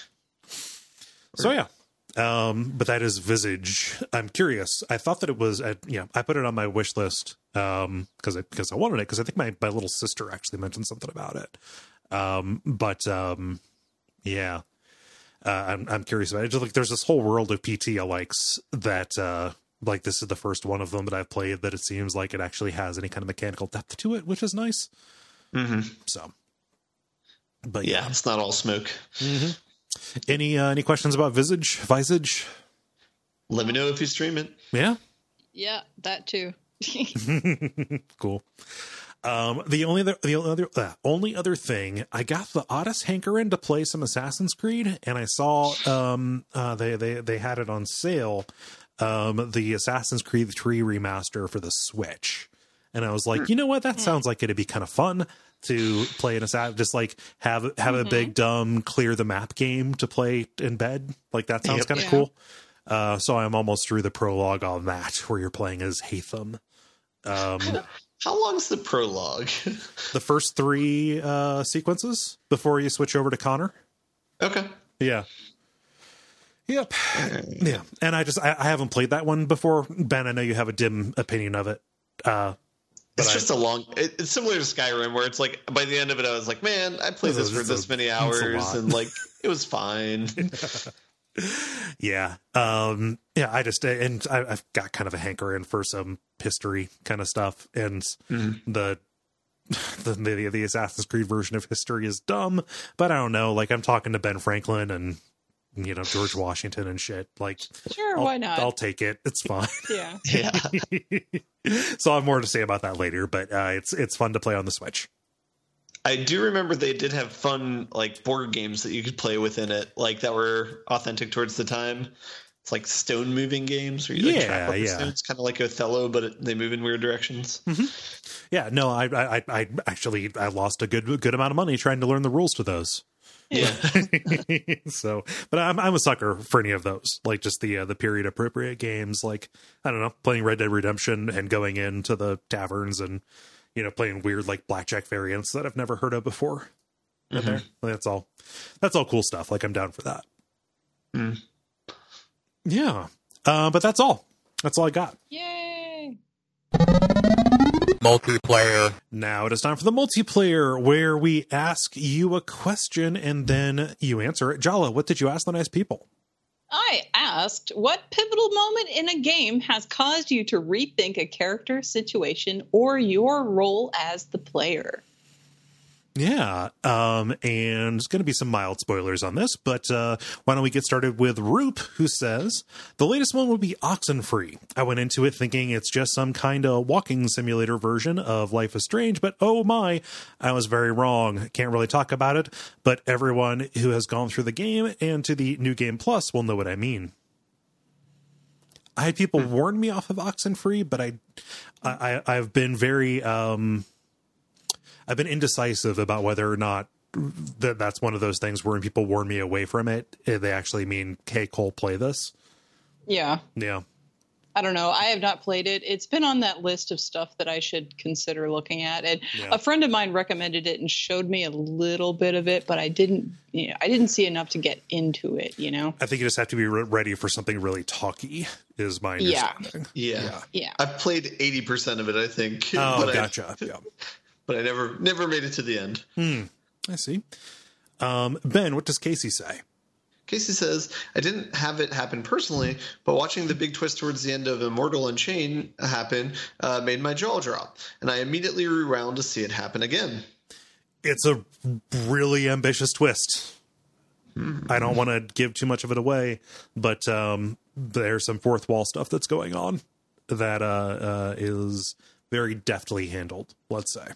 so yeah. Um, but that is Visage. I'm curious. I thought that it was, at, you know, I put it on my wish list, um, cause I, cause I wanted it. Cause I think my, my little sister actually mentioned something about it. Um, but, um, yeah, uh, I'm, I'm curious about it. Just like, there's this whole world of P T I likes that, uh, like this is the first one of them that I've played that it seems like it actually has any kind of mechanical depth to it, which is nice. Mm-hmm. So, but yeah, yeah, it's not all smoke. Mm-hmm. Any uh, any questions about Visage? Visage? Let me know if you stream it. Yeah. Yeah, that too. Cool. Um, the only other, the only other, uh, only other thing, I got the oddest hankering to play some Assassin's Creed, and I saw um, uh, they they they had it on sale, um, the Assassin's Creed three remaster for the Switch, and I was like, you know what, that sounds like it'd be kind of fun to play an Assassin, just like have have mm-hmm. a big dumb clear the map game to play in bed, like that sounds yep. kind of yeah. cool. Uh, so I'm almost through the prologue on that, where you're playing as Hatham. Um, How long's the prologue? The first three uh, sequences before you switch over to Connor. Okay. Yeah. Yep. Yeah. And I just, I, I haven't played that one before. Ben, I know you have a dim opinion of it. Uh, it's just I, a long, it, it's similar to Skyrim, where it's like, by the end of it, I was like, man, I played this for this a, many hours and like, it was fine. Yeah. Um, yeah, I just, and I, I've got kind of a hankering for some history kind of stuff. And mm-hmm. the, the, the, the Assassin's Creed version of history is dumb, but I don't know. Like I'm talking to Ben Franklin and, you know, George Washington and shit. Like, sure, I'll, why not? I'll take it. It's fine. Yeah. Yeah. So I have more to say about that later, but uh, it's, it's fun to play on the Switch. I do remember they did have fun, like, board games that you could play within it, like, that were authentic towards the time. It's like stone moving games where you like, yeah, track up yeah. stones, kind of like Othello, but it, they move in weird directions. Mm-hmm. Yeah, no, I, I, I actually I lost a good, good amount of money trying to learn the rules to those. Yeah. So, but I'm I'm a sucker for any of those, like just the uh, the period appropriate games, like I don't know, playing Red Dead Redemption and going into the taverns and, you know, playing weird like blackjack variants that I've never heard of before. Mm-hmm. There, that's all. That's all cool stuff. Like I'm down for that. Mm. Yeah, uh, but that's all. That's all I got. Yay! Multiplayer. Now it is time for the multiplayer, where we ask you a question and then you answer it. Jala, what did you ask the nice people? I asked, what pivotal moment in a game has caused you to rethink a character, situation, or your role as the player? Yeah, um, and there's going to be some mild spoilers on this, but uh, why don't we get started with Roop, who says, the latest one would be Oxenfree. I went into it thinking it's just some kind of walking simulator version of Life is Strange, but oh my, I was very wrong. Can't really talk about it, but everyone who has gone through the game and to the New Game Plus will know what I mean. I had people hmm. warn me off of Oxenfree, but I, I, I've been very... Um, I've been indecisive about whether or not that that's one of those things where when people warn me away from it, they actually mean, hey, Cole, play this. Yeah. Yeah. I don't know. I have not played it. It's been on that list of stuff that I should consider looking at. And yeah. a friend of mine recommended it and showed me a little bit of it, but I didn't, you know, I didn't see enough to get into it, you know? I think you just have to be re- ready for something really talky is my understanding. Yeah. Yeah. Yeah. I've played eighty percent of it, I think. Oh, gotcha. I, yeah. But I never never made it to the end. Hmm. I see. Um, Ben, what does Casey say? Casey says, I didn't have it happen personally, but watching the big twist towards the end of Immortal Unchained happen uh, made my jaw drop, and I immediately rewound to see it happen again. It's a really ambitious twist. Mm-hmm. I don't want to give too much of it away, but um, there's some fourth wall stuff that's going on that uh, uh, is very deftly handled, let's say.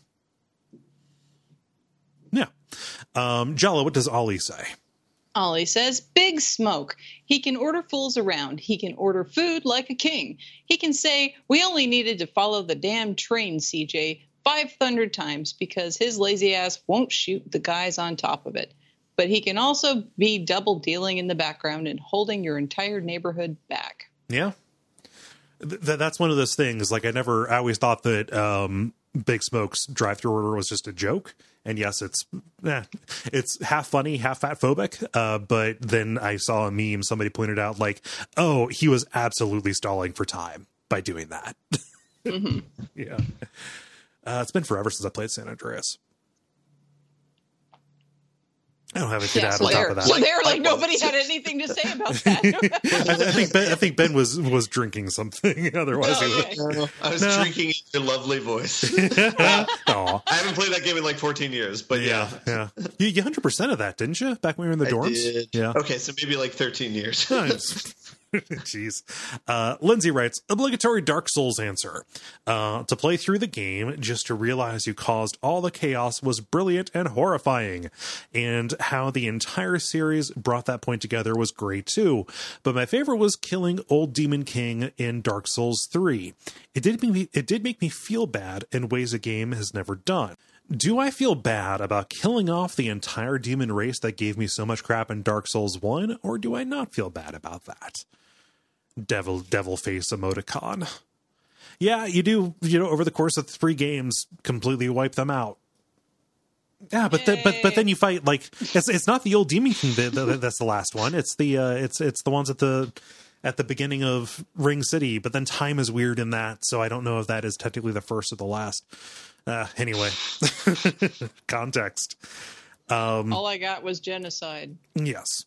Yeah. Um, Jala, what does Ollie say? Ollie says, big smoke. He can order fools around. He can order food like a king. He can say, we only needed to follow the damn train, C J, five hundred times because his lazy ass won't shoot the guys on top of it. But he can also be double dealing in the background and holding your entire neighborhood back. Yeah. Th- that's one of those things. Like I never, I always thought that um, Big Smoke's drive-thru order was just a joke. And yes, it's eh, it's half funny, half fat phobic. Uh, but then I saw a meme. Somebody pointed out like, oh, he was absolutely stalling for time by doing that. Mm-hmm. Yeah. Uh, it's been forever since I played San Andreas. I don't have anything yeah, to add so on top of that. So they're like, nobody had anything to say about that. I, I think Ben, I think Ben was was drinking something. Otherwise, Oh, he would. No, I was No. drinking your lovely voice. Aw. I haven't played that game in like fourteen years, but yeah. Yeah, yeah. You, you one hundred percent of that, didn't you? Back when we were in the I dorms? did. Yeah. Okay, so maybe like thirteen years. Nice. Jeez. Uh, Lindsay writes, obligatory Dark Souls answer. Uh, to play through the game just to realize you caused all the chaos was brilliant and horrifying. And how the entire series brought that point together was great too. But my favorite was killing Old Demon King in Dark Souls three. It did make me, it did make me feel bad in ways a game has never done. Do I feel bad about killing off the entire demon race that gave me so much crap in Dark Souls one, or do I not feel bad about that? Devil, devil face emoticon. Yeah, you do, you know, over the course of three games, completely wipe them out. Yeah, but the, but but then you fight like it's it's not the old demon king that, that, that's the last one. It's the uh, it's it's the ones at the at the beginning of Ring City. But then time is weird in that, so I don't know if that is technically the first or the last. Uh, anyway, context. Um, All I got was genocide. Yes.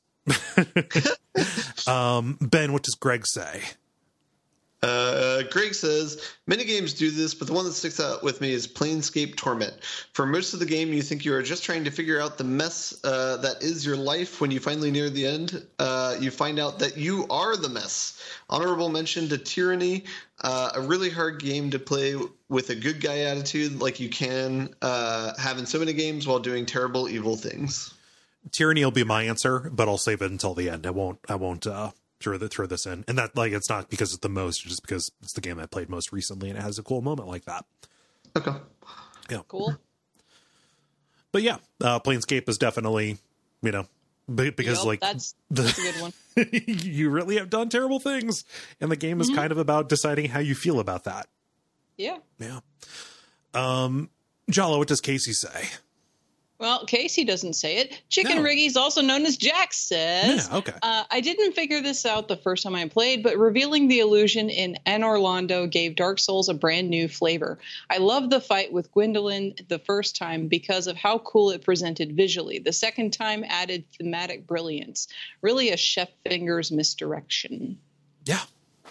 um, Ben, what does Greg say? Uh, Greg says, many games do this, but the one that sticks out with me is Planescape Torment. For most of the game, you think you are just trying to figure out the mess uh, that is your life. When you finally near the end, uh, you find out that you are the mess. Honorable mention to Tyranny, uh, a really hard game to play with a good guy attitude like you can uh, have in so many games while doing terrible, evil things. Tyranny will be my answer, but I'll save it until the end. I won't, I won't, uh, throw the, throw this in. And that, like, it's not because it's the most, just because it's the game I played most recently and it has a cool moment like that. Okay. Yeah. Cool. But yeah, uh, Planescape is definitely, you know, because Yep, like that's, the, that's a good one. you really have done terrible things. And the game is Mm-hmm. kind of about deciding how you feel about that. Yeah. Yeah. Um, Jalo, what does Casey say? Well, Casey doesn't say it. Chicken No. Riggies, also known as Jack, says, Yeah, okay. uh, I didn't figure this out the first time I played, but revealing the illusion in Anor Londo gave Dark Souls a brand new flavor. I loved the fight with Gwendolyn the first time because of how cool it presented visually. The second time added thematic brilliance. Really a chef fingers misdirection. Yeah.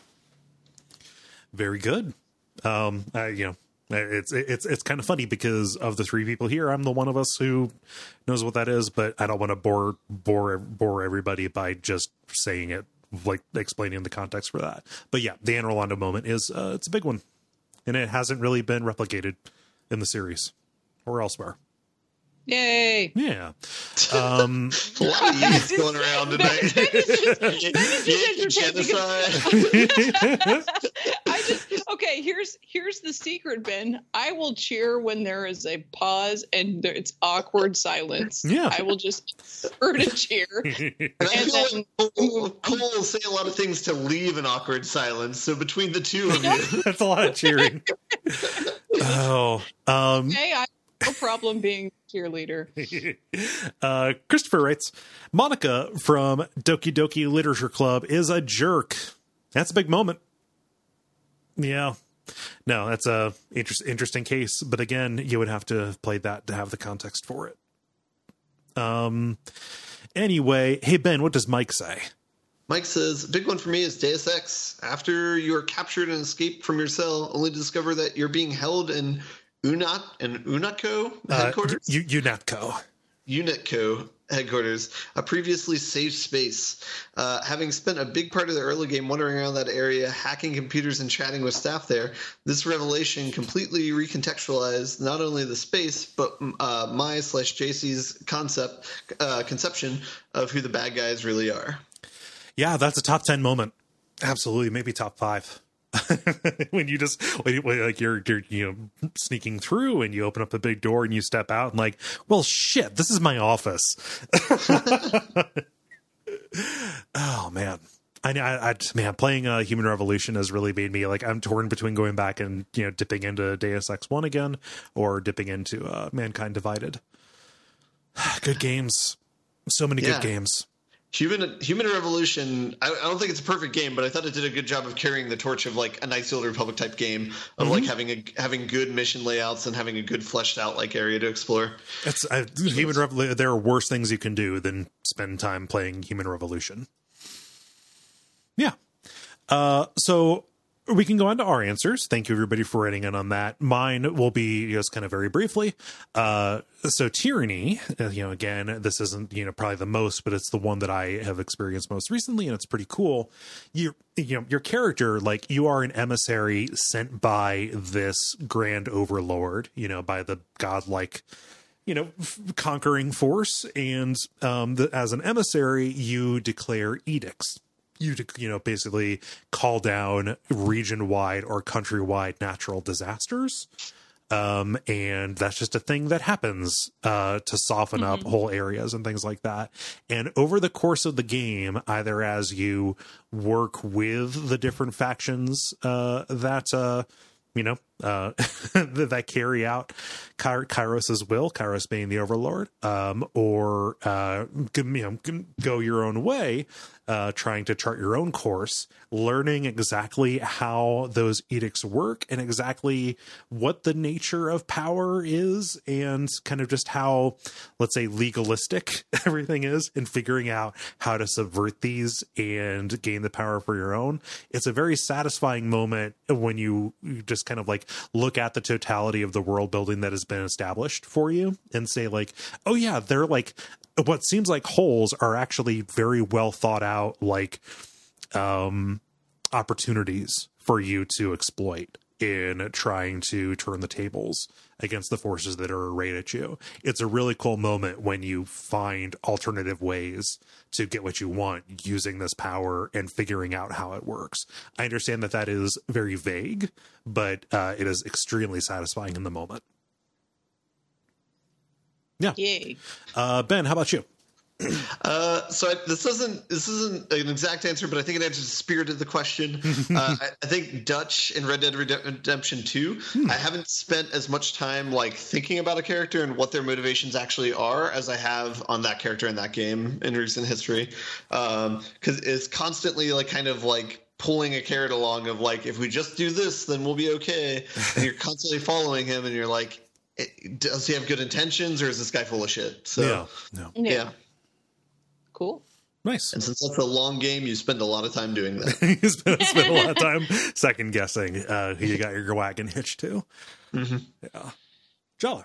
Very good. Um, uh, you know, it's it's it's kind of funny because of the three people here, I'm the one of us who knows what that is, but I don't want to bore bore bore everybody by just saying it, like explaining the context for that. But yeah, the Anor Londo moment is uh, it's a big one, and it hasn't really been replicated in the series or elsewhere. Yay! Yeah. Um, A lot of youth going around tonight. Genocide. I just okay. Here's here's the secret, Ben. I will cheer when there is a pause and there, it's awkward silence. Yeah. I will just insert a cheer. And I And feel then- like Cole, Cole will say a lot of things to leave an awkward silence. So between the two of you, that's a lot of cheering. Oh, um, Okay, I have no problem being cheerleader. uh, Christopher writes, Monica from Doki Doki Literature Club is a jerk. That's a big moment. Yeah. No, that's a inter- interesting case. But again, you would have to have played that to have the context for it. Um. Anyway, hey, Ben, what does Mike say? Mike says, big one for me is Deus Ex. After you are captured and escape from your cell, only to discover that you're being held in Unat and Unatco headquarters? Uh, U- Unatco. Unitco headquarters, a previously safe space. Uh, having spent a big part of the early game wandering around that area, hacking computers and chatting with staff there, this revelation completely recontextualized not only the space, but uh, my slash J C's concept uh, conception of who the bad guys really are. Yeah, that's a top ten moment. Absolutely, maybe top five. when you just when you, when, like you're you're you know sneaking through and you open up a big door and you step out and like, well, shit, this is my office. Oh man, I I, I man playing uh, Human Revolution has really made me like I'm torn between going back and you know dipping into Deus Ex One again or dipping into uh, Mankind Divided. Good games, so many Yeah. good games. Human Human Revolution, I, I don't think it's a perfect game, but I thought it did a good job of carrying the torch of like a Knights of the Old Republic type game of mm-hmm. like having a having good mission layouts and having a good fleshed out like area to explore. It's I, Human Revolution. There are worse things you can do than spend time playing Human Revolution. Yeah. Uh, so we can go on to our answers. Thank you, everybody, for writing in on that. Mine will be just kind of very briefly. Uh, so Tyranny, uh, you know, again, this isn't, you know, probably the most, but it's the one that I have experienced most recently, and it's pretty cool. You, you know, your character, like, you are an emissary sent by this grand overlord, you know, by the godlike, you know, f- conquering force. And um, the, as an emissary, you declare edicts. You, you know, basically call down region-wide or country-wide natural disasters. Um, and that's just a thing that happens uh, to soften mm-hmm. up whole areas and things like that. And over the course of the game, either as you work with the different factions uh, that, uh, you know, uh, that carry out Ky- Kairos' will, Kairos being the overlord, um, or, uh, you know, go your own way, uh, trying to chart your own course, learning exactly how those edicts work and exactly what the nature of power is and kind of just how, let's say, legalistic everything is, and figuring out how to subvert these and gain the power for your own. It's a very satisfying moment when you just kind of like look at the totality of the world building that has been established for you and say like, oh yeah, they're like, what seems like holes are actually very well thought out, like, um, opportunities for you to exploit in trying to turn the tables against the forces that are arrayed at you. It's a really cool moment when you find alternative ways to get what you want using this power and figuring out how it works. I understand that that is very vague, but uh, it is extremely satisfying in the moment. Yeah. Yay. Uh, Ben, how about you? Uh, so I, this isn't this isn't an exact answer, but I think it answers the spirit of the question. uh, I, I think Dutch in Red Dead Redemption two. Hmm. I haven't spent as much time like thinking about a character and what their motivations actually are as I have on that character in that game in recent history, because um, it's constantly like kind of like pulling a carrot along of like, if we just do this, then we'll be okay. And you're constantly following him, and you're like, does he have good intentions, or is this guy full of shit? So yeah, no. yeah. yeah. Cool. Nice. And since that's a long game, you spend a lot of time doing that. you spend, spend a lot of time second guessing uh, who you got your wagon hitched to. Mm-hmm. Yeah. Jala.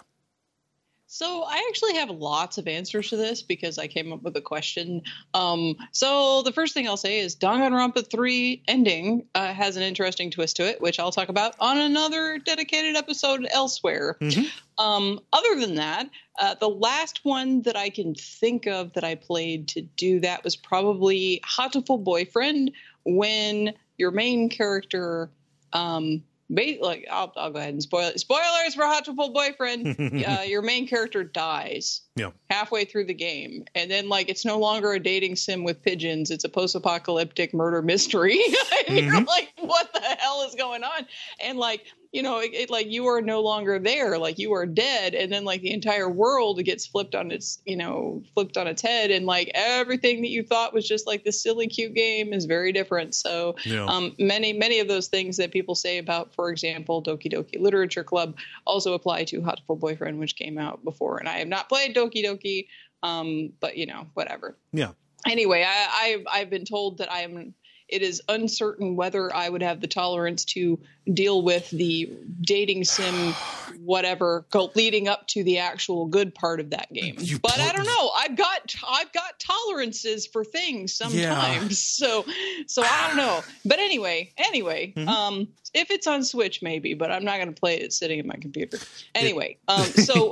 So I actually have lots of answers to this because I came up with a question. Um, so the first thing I'll say is Danganronpa three ending uh, has an interesting twist to it, which I'll talk about on another dedicated episode elsewhere. Mm-hmm. Um, other than that, uh, the last one that I can think of that I played to do that was probably Hatoful Boyfriend, when your main character um, – like I'll, I'll go ahead and spoil it. Spoilers for Hatoful Boyfriend. uh, your main character dies yeah. halfway through the game, and then like it's no longer a dating sim with pigeons. It's a post-apocalyptic murder mystery. And mm-hmm. You're like, what the hell is going on? And like, you know, it, it like you are no longer there. Like you are dead, and then like the entire world gets flipped on its, you know, flipped on its head, and like everything that you thought was just like this silly cute game is very different. So yeah. um, many many of those things that people say about, for example, Doki Doki Literature Club also apply to Hatoful Boyfriend, which came out before. And I have not played Doki Doki, um, but you know, whatever. Yeah. Anyway, I, I've I've been told that I am. It is uncertain whether I would have the tolerance to deal with the dating sim, whatever, leading up to the actual good part of that game. You but put- I don't know. I've got I've got tolerances for things sometimes, yeah. so so I don't know. But anyway, anyway, mm-hmm. um, if it's on Switch, maybe. But I'm not going to play it sitting in my computer. Anyway, um, so.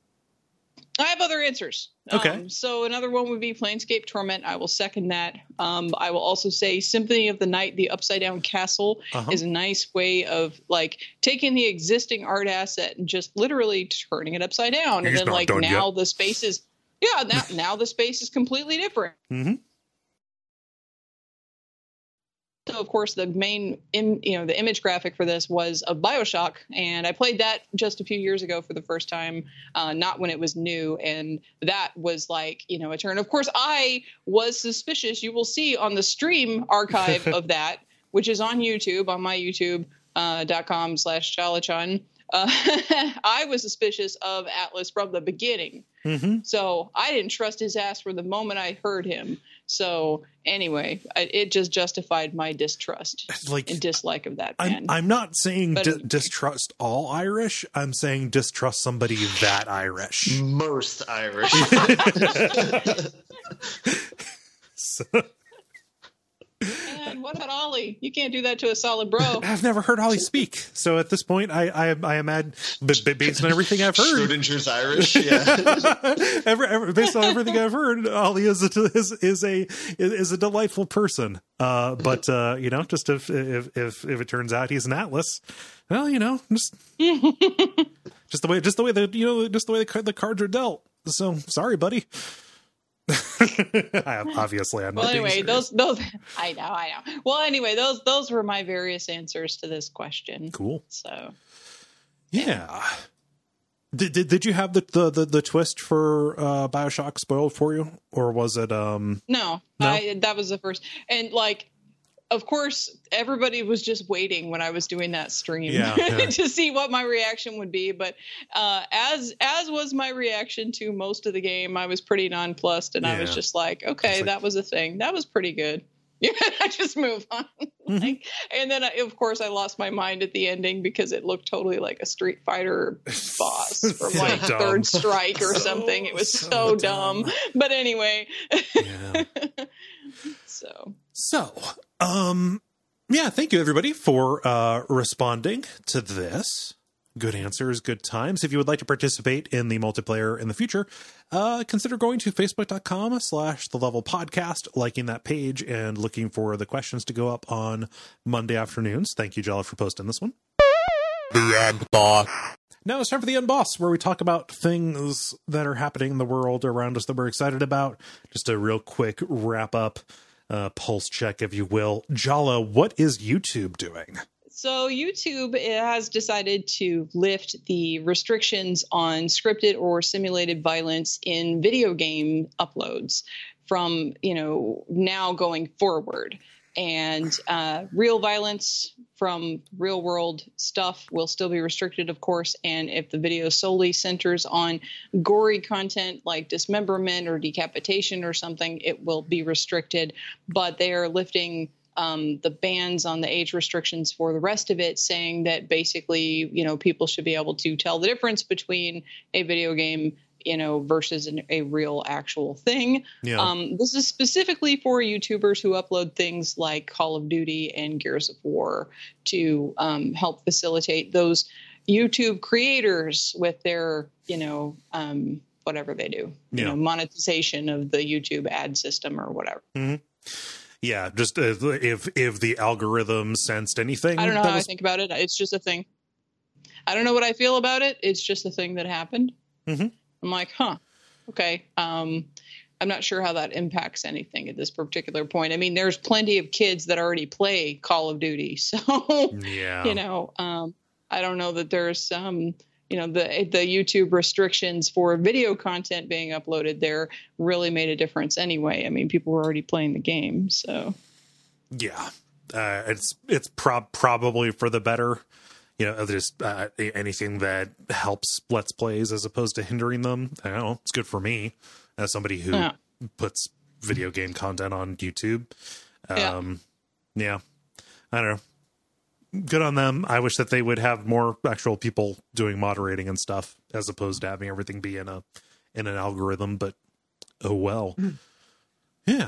I have other answers. Okay. Um, so another one would be Planescape Torment. I will second that. Um, I will also say Symphony of the Night, the Upside Down Castle, uh-huh. is a nice way of like taking the existing art asset and just literally turning it upside down. He's and then like now yet. the space is, yeah, now, now the space is completely different. Mm-hmm. So, of course, the main, im, you know, the image graphic for this was of BioShock, and I played that just a few years ago for the first time, uh, not when it was new, and that was like, you know, a turn. Of course, I was suspicious. You will see on the stream archive of that, which is on YouTube, on my YouTube uh, dot com slash Chalachun. Uh, I was suspicious of Atlas from the beginning. Mm-hmm. So I didn't trust his ass from the moment I heard him. So anyway, I, it just justified my distrust like, and dislike of that man. I'm, I'm not saying but, d- distrust all Irish. I'm saying distrust somebody that Irish. Most Irish. so. And what about Ollie? You can't do that to a solid bro. I've never heard Ollie speak, so at this point, I I, I imagine, but based on everything I've heard, Schrodinger's Irish. Yeah, every, every, based on everything I've heard, Ollie is a is, is a is a delightful person. Uh, but uh, you know, just if, if if if it turns out he's an Atlas, well, you know, just just the way just the way the you know just the way the, the cards are dealt. So sorry, buddy. I, obviously, I'm well. Not anyway, those those I know, I know. Well, anyway, those those were my various answers to this question. Cool. So, yeah. Did did, did you have the, the, the, the twist for uh, BioShock spoiled for you, or was it? Um... No, no, I, that was the first, and like. Of course, everybody was just waiting when I was doing that stream yeah, yeah. to see what my reaction would be. But uh, as as was my reaction to most of the game, I was pretty nonplussed, and yeah. I was just like, okay, like, that was a thing. That was pretty good. I just move on. Mm-hmm. like, and then, I, of course, I lost my mind at the ending because it looked totally like a Street Fighter boss from so like dumb. Third Strike or so, something. It was so, so dumb. dumb. But anyway. Yeah. so. So, um, yeah, thank you, everybody, for uh, responding to this. Good answers, good times. If you would like to participate in the multiplayer in the future, uh, consider going to facebook.com slash the level podcast, liking that page, and looking for the questions to go up on Monday afternoons. Thank you, Jella, for posting this one. The End Boss. Now it's time for the End Boss, where we talk about things that are happening in the world around us that we're excited about. Just a real quick wrap up, uh, pulse check, if you will. Jala, what is YouTube doing? So YouTube has decided to lift the restrictions on scripted or simulated violence in video game uploads from, you know, now going forward. And uh, real violence from real world stuff will still be restricted, of course. And if the video solely centers on gory content like dismemberment or decapitation or something, it will be restricted. But they are lifting Um, the bans on the age restrictions for the rest of it, saying that basically, you know, people should be able to tell the difference between a video game, you know, versus an, a real actual thing. Yeah. Um, this is specifically for YouTubers who upload things like Call of Duty and Gears of War to um, help facilitate those YouTube creators with their, you know, um, whatever they do, you yeah. know, monetization of the YouTube ad system or whatever. Mm-hmm. Yeah, just uh, if if the algorithm sensed anything. I don't know how was... I think about it. It's just a thing. I don't know what I feel about it. It's just a thing that happened. Mm-hmm. I'm like, huh, okay. Um, I'm not sure how that impacts anything at this particular point. I mean, there's plenty of kids that already play Call of Duty. So, yeah. you know, um, I don't know that there's some... Um, you know, the the YouTube restrictions for video content being uploaded there really made a difference anyway. I mean, people were already playing the game, so. Yeah, uh, it's it's prob- probably for the better. You know, just uh, anything that helps Let's Plays as opposed to hindering them. I don't know. It's good for me as somebody who yeah. puts video game content on YouTube. Um, yeah. yeah, I don't know. Good on them. I wish that they would have more actual people doing moderating and stuff as opposed to having everything be in a in an algorithm, but oh well. Mm. Yeah.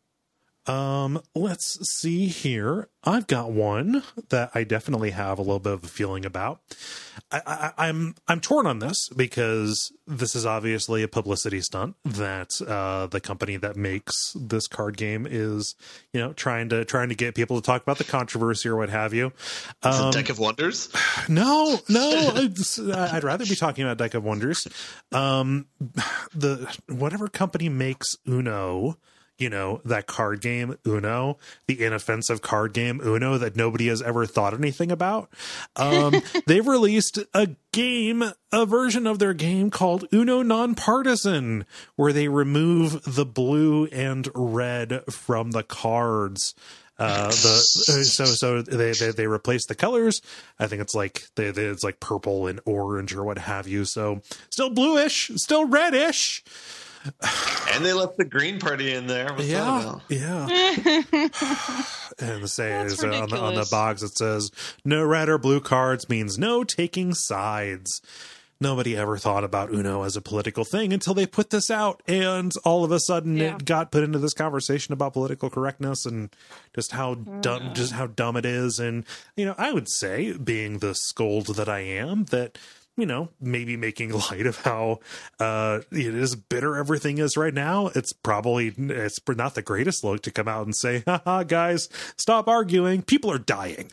Um, let's see here. I've got one that I definitely have a little bit of a feeling about. I, I, I'm I'm torn on this because this is obviously a publicity stunt that uh, the company that makes this card game is, you know, trying to trying to get people to talk about the controversy or what have you. Um, is it um, Deck of Wonders? No, no. I'd rather be talking about Deck of Wonders. Um, the whatever company makes Uno you know, that card game Uno, the inoffensive card game Uno that nobody has ever thought anything about. Um, they've released a game, a version of their game called Uno Nonpartisan, where they remove the blue and red from the cards. Uh, the so so they, they they replace the colors. I think it's like they, they it's like purple and orange or what have you. So still bluish, still reddish. And they left the green party in there. What's yeah, yeah. And the say is uh, on the on the box it says no red or blue cards means no taking sides. Nobody ever thought about Uno as a political thing until they put this out, and all of a sudden yeah. it got put into this conversation about political correctness and just how mm. dumb, just how dumb it is. And you know, I would say, being the scold that I am, that you know, maybe making light of how uh, it is bitter everything is right now. It's probably it's not the greatest look to come out and say, "Haha, guys, stop arguing. People are dying."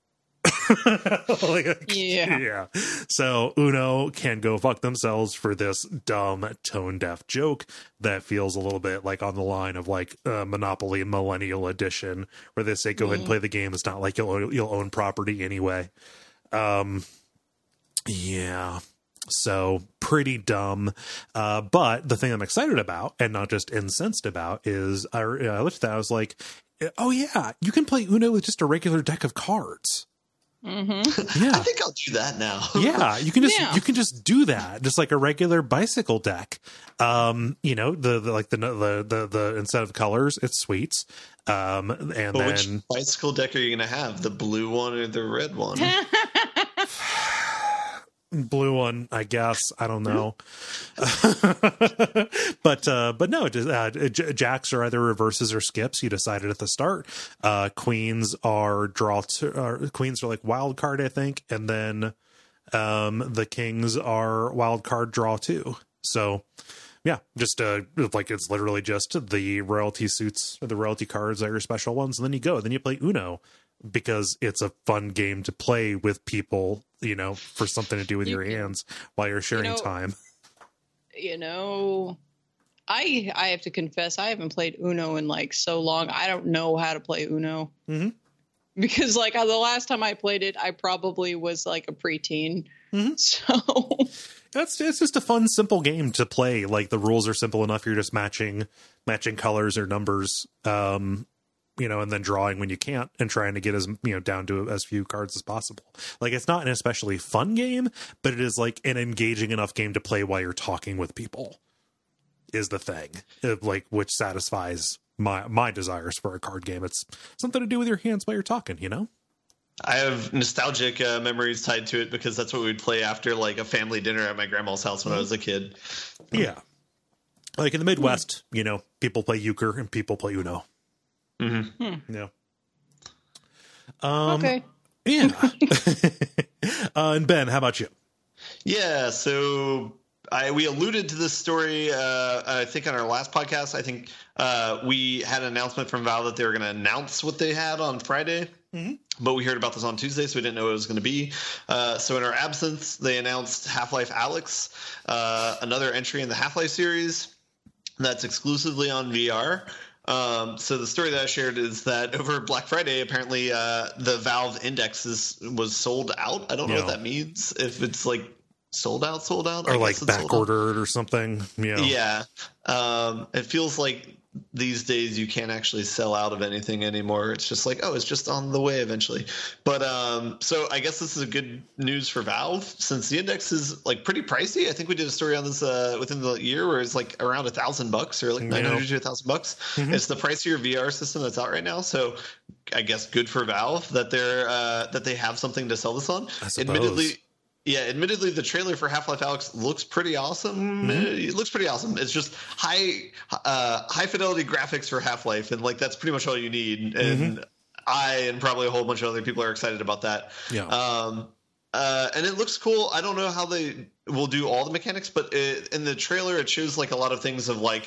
like, yeah. yeah. So Uno can go fuck themselves for this dumb tone deaf joke that feels a little bit like on the line of like uh, Monopoly Millennial Edition, where they say, go mm. ahead and play the game. It's not like you'll, you'll own property anyway. Um, yeah. So pretty dumb. Uh, but the thing I'm excited about and not just incensed about is I, I looked at that. I was like, oh yeah, you can play Uno with just a regular deck of cards. Mm-hmm. Yeah, I think I'll do that now. yeah, you can just yeah. you can just do that, just like a regular bicycle deck. Um, you know, the, the like the, the the the instead of colors, it's sweets. Um, and but then which bicycle deck are you going to have? The blue one or the red one? Blue one, I guess. I don't know. but uh, but no, uh, jacks are either reverses or skips. You decided at the start. Uh, queens are draw. To, uh, queens are like wild card, I think, and then um, the kings are wild card draw too. So yeah, just uh, like it's literally just the royalty suits or the royalty cards are your special ones, and then you go. Then you play Uno. Because it's a fun game to play with people, you know, for something to do with you, your hands while you're sharing you know, time. You know, I I have to confess, I haven't played Uno in like so long. I don't know how to play Uno. Mm-hmm. Because like the last time I played it, I probably was like a preteen. Mm-hmm. So that's it's just a fun, simple game to play. Like the rules are simple enough. You're just matching matching colors or numbers. Um, you know, and then drawing when you can't and trying to get as, you know, down to as few cards as possible. Like, it's not an especially fun game, but it is like an engaging enough game to play while you're talking with people is the thing, it, like, which satisfies my, my desires for a card game. It's something to do with your hands while you're talking, you know? I have nostalgic uh, memories tied to it because that's what we would play after like a family dinner at my grandma's house when mm-hmm. I was a kid. Yeah. Like in the Midwest, mm-hmm. you know, people play euchre and people play Uno. Mm-hmm. Hmm. Yeah. Um, okay. Yeah. uh, and Ben, how about you? Yeah. So I we alluded to this story. Uh, I think on our last podcast. I think uh, we had an announcement from Valve that they were going to announce what they had on Friday. Mm-hmm. But we heard about this on Tuesday, so we didn't know what it was going to be. Uh, so in our absence, they announced Half-Life Alyx, uh, another entry in the Half-Life series that's exclusively on V R. Um, so the story that I shared is that over Black Friday, apparently uh, the Valve Index is, was sold out. I don't know yeah. what that means. If it's like sold out, sold out, or like back ordered or something. Yeah, yeah. Um, it feels like these days you can't actually sell out of anything anymore. It's just like, oh, it's just on the way eventually. But um, so I guess this is a good news for Valve since the Index is like pretty pricey. I think we did a story on this uh, within the year where it's like around a thousand bucks or like nine hundred to a thousand bucks. Mm-hmm. It's the pricier V R system that's out right now. So I guess good for Valve that they're uh, that they have something to sell this on. Admittedly. Yeah, admittedly, the trailer for Half-Life Alyx looks pretty awesome. Mm-hmm. It looks pretty awesome. It's just high, uh, high fidelity graphics for Half-Life, and like that's pretty much all you need. And mm-hmm. I and probably a whole bunch of other people are excited about that. Yeah. Um, uh, and it looks cool. I don't know how they will do all the mechanics, but it, in the trailer, it shows like a lot of things of like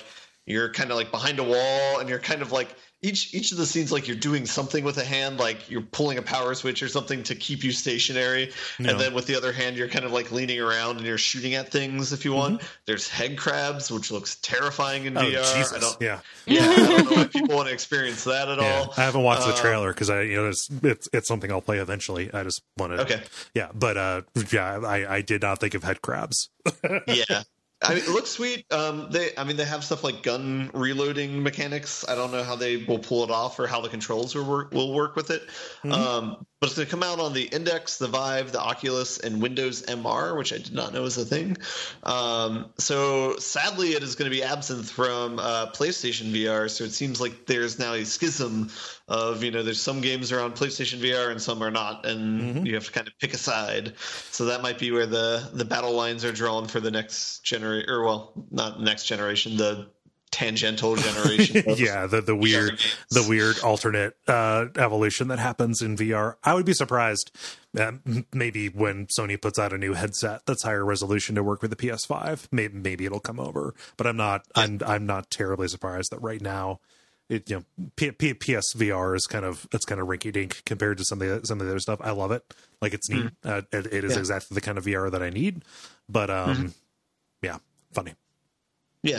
you're kind of like behind a wall, and you're kind of like each each of the scenes like you're doing something with a hand, like you're pulling a power switch or something to keep you stationary, no. and then with the other hand you're kind of like leaning around and you're shooting at things if you want. Mm-hmm. There's head crabs, which looks terrifying in oh, V R. Jesus. I don't, yeah, yeah, I don't know if people want to experience that at yeah. all. I haven't watched uh, the trailer because I, you know, it's, it's it's something I'll play eventually. I just want to, okay, yeah, but uh, yeah, I I did not think of head crabs. yeah. I mean, it looks sweet. Um, they, I mean, they have stuff like gun reloading mechanics. I don't know how they will pull it off or how the controls will work, will work with it. Mm-hmm. Um, but it's going to come out on the Index, the Vive, the Oculus, and Windows M R, which I did not know was a thing. Um, so sadly, it is going to be absent from uh, PlayStation V R. So it seems like there's now a schism of, you know, there's some games are on PlayStation V R and some are not, and mm-hmm. you have to kind of pick a side. So that might be where the the battle lines are drawn for the next generation, or well, not next generation, the tangential generation. yeah, the the weird the weird alternate uh, evolution that happens in V R. I would be surprised uh, maybe when Sony puts out a new headset that's higher resolution to work with the P S five. Maybe maybe it'll come over, but I'm not yeah. I'm I'm not terribly surprised that right now. It, you know, P- P- P S V R is kind of it's kind of rinky dink compared to some of the some of the other stuff. I love it, like it's neat. Mm-hmm. Uh, it, it is yeah. exactly the kind of V R that I need. But um, mm-hmm. yeah, funny. Yeah.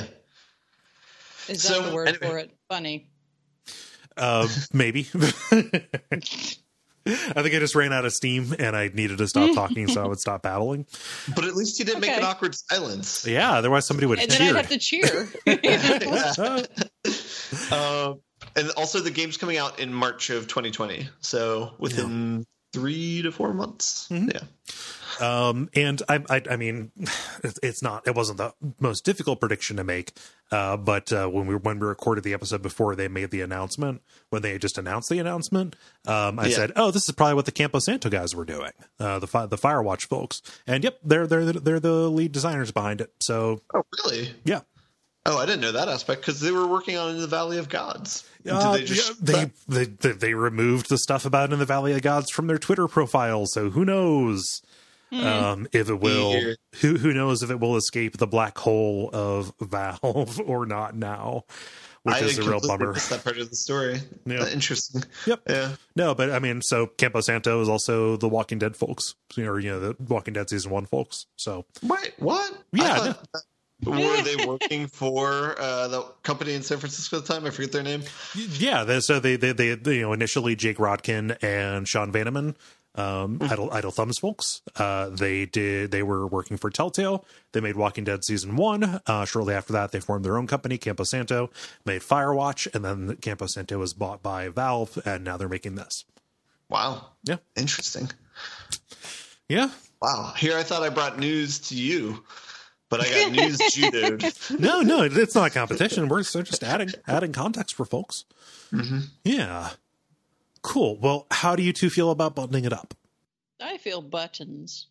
Is that so, the word anyway. for it? Funny. Uh, maybe. I think I just ran out of steam and I needed to stop talking, so I would stop babbling. But at least you didn't okay. make an awkward silence. Yeah, otherwise somebody would and cheer. And then I'd have to cheer. uh, and also the game's coming out in March of twenty twenty, so within yeah. three to four months. Mm-hmm. Yeah. Um, and I, I, I mean, it's not, it wasn't the most difficult prediction to make. Uh, but, uh, when we, when we recorded the episode before they made the announcement, when they just announced the announcement, um, I yeah. said, oh, this is probably what the Campo Santo guys were doing. Uh, the, the Firewatch folks. And yep, they're, they're, they're the lead designers behind it. So. Oh, really? Yeah. Oh, I didn't know that aspect because they were working on In the Valley of Gods. Uh, Did they, just yeah, they, they, they removed the stuff about In the Valley of Gods from their Twitter profile. So who knows? Mm. Um, if it will, yeah. who who knows if it will escape the black hole of Valve or not now, which I is a real bummer. That part of the story. Yeah. Uh, interesting. Yep. Yeah. No, but I mean, so Campo Santo is also the Walking Dead folks, or you know, the Walking Dead season one folks. So wait, what? Yeah. Were they working for uh, the company in San Francisco at the time? I forget their name. Yeah. They, so they, they they they you know initially Jake Rodkin and Sean Vanneman. Um, mm. Idle, Idle Thumbs folks. Uh, they did. They were working for Telltale. They made Walking Dead season one. Uh, shortly after that, they formed their own company, Campo Santo. Made Firewatch, and then Campo Santo was bought by Valve, and now they're making this. Wow. Yeah. Interesting. Yeah. Wow. Here, I thought I brought news to you, but I got news judoed. No, no, it's not a competition. We're just adding adding context for folks. Mm-hmm. Yeah. Cool. Well, how do you two feel about buttoning it up? I feel buttons.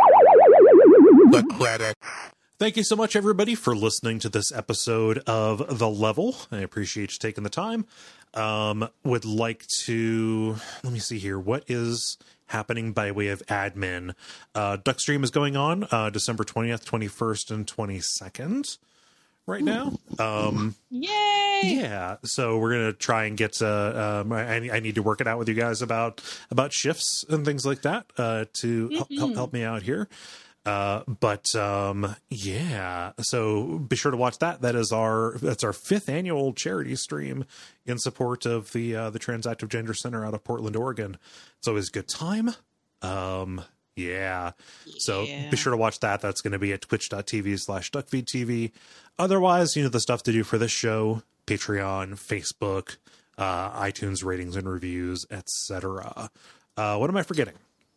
The credit. Thank you so much, everybody, for listening to this episode of The Level. I appreciate you taking the time. Um, would like to, let me see here. What is happening by way of admin? Uh, Duckstream is going on uh, December twentieth, twenty-first, and twenty-second. Right now, um, yay! Yeah, so we're gonna try and get. Uh, um, I, I need to work it out with you guys about about shifts and things like that uh, to mm-hmm. help, help me out here. Uh, but um, yeah, so be sure to watch that. That is our that's our fifth annual charity stream in support of the uh, the Transactive Gender Center out of Portland, Oregon. It's always a good time. Um, Yeah. So yeah. be sure to watch that. That's going to be at twitch.tv slash duckfeedtv. Otherwise, you know, the stuff to do for this show, Patreon, Facebook, uh, iTunes ratings and reviews, et cetera. Uh, what am I forgetting?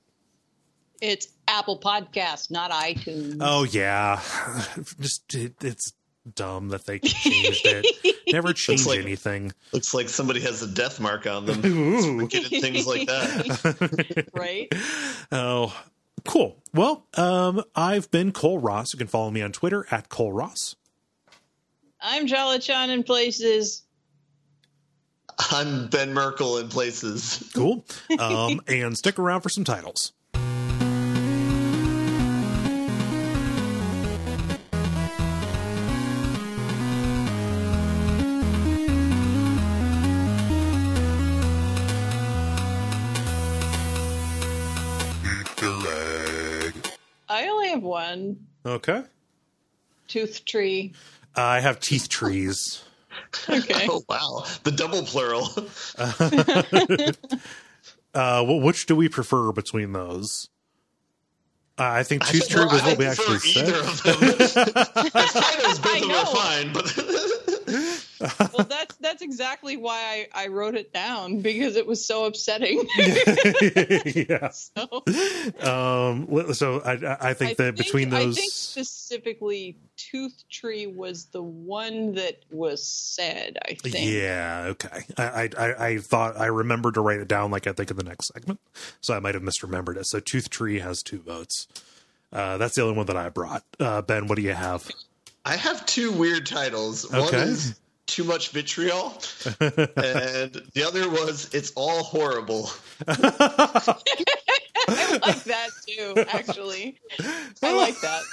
It's Apple Podcasts, not iTunes. Oh, yeah. Just it, it's dumb that they changed it. Never changed like, anything. Looks like somebody has a death mark on them. Getting things like that. Right? Oh, cool. Well, um, I've been Cole Ross. You can follow me on Twitter at Cole Ross. I'm Jalachan in places. I'm Ben Merkel in places. Cool. Um, and stick around for some titles. have one. Okay. Tooth tree. Uh, I have teeth trees. Okay. Oh, wow. The double plural. uh, well, which do we prefer between those? Uh, I think tooth tree was what we actually said. Either of them. As fine as both of them are fine, but well, that's that's exactly why I, I wrote it down, because it was so upsetting. Yeah. So, um, so I I think I that think, between those, I think specifically, tooth tree was the one that was said. I think. Yeah. Okay. I I I thought I remembered to write it down, like I think in the next segment, so I might have misremembered it. So tooth tree has two votes. Uh, that's the only one that I brought. Uh, Ben, what do you have? I have two weird titles. Okay. One is Too Much Vitriol, and the other was It's All Horrible. I like that too, actually. I like that.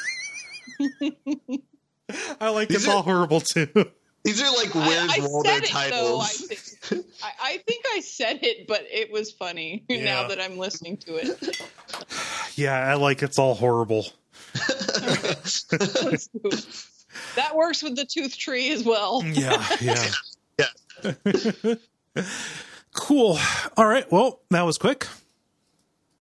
I like These It's are- All Horrible too. These are like Where's I, I Waldo said it, titles. though, I, think. I, I think I said it, but it was funny Yeah. now that I'm listening to it. Yeah, I like It's All Horrible. Let's do it. That works with the tooth tree as well. Yeah, yeah. Yeah. Cool. All right. Well, that was quick.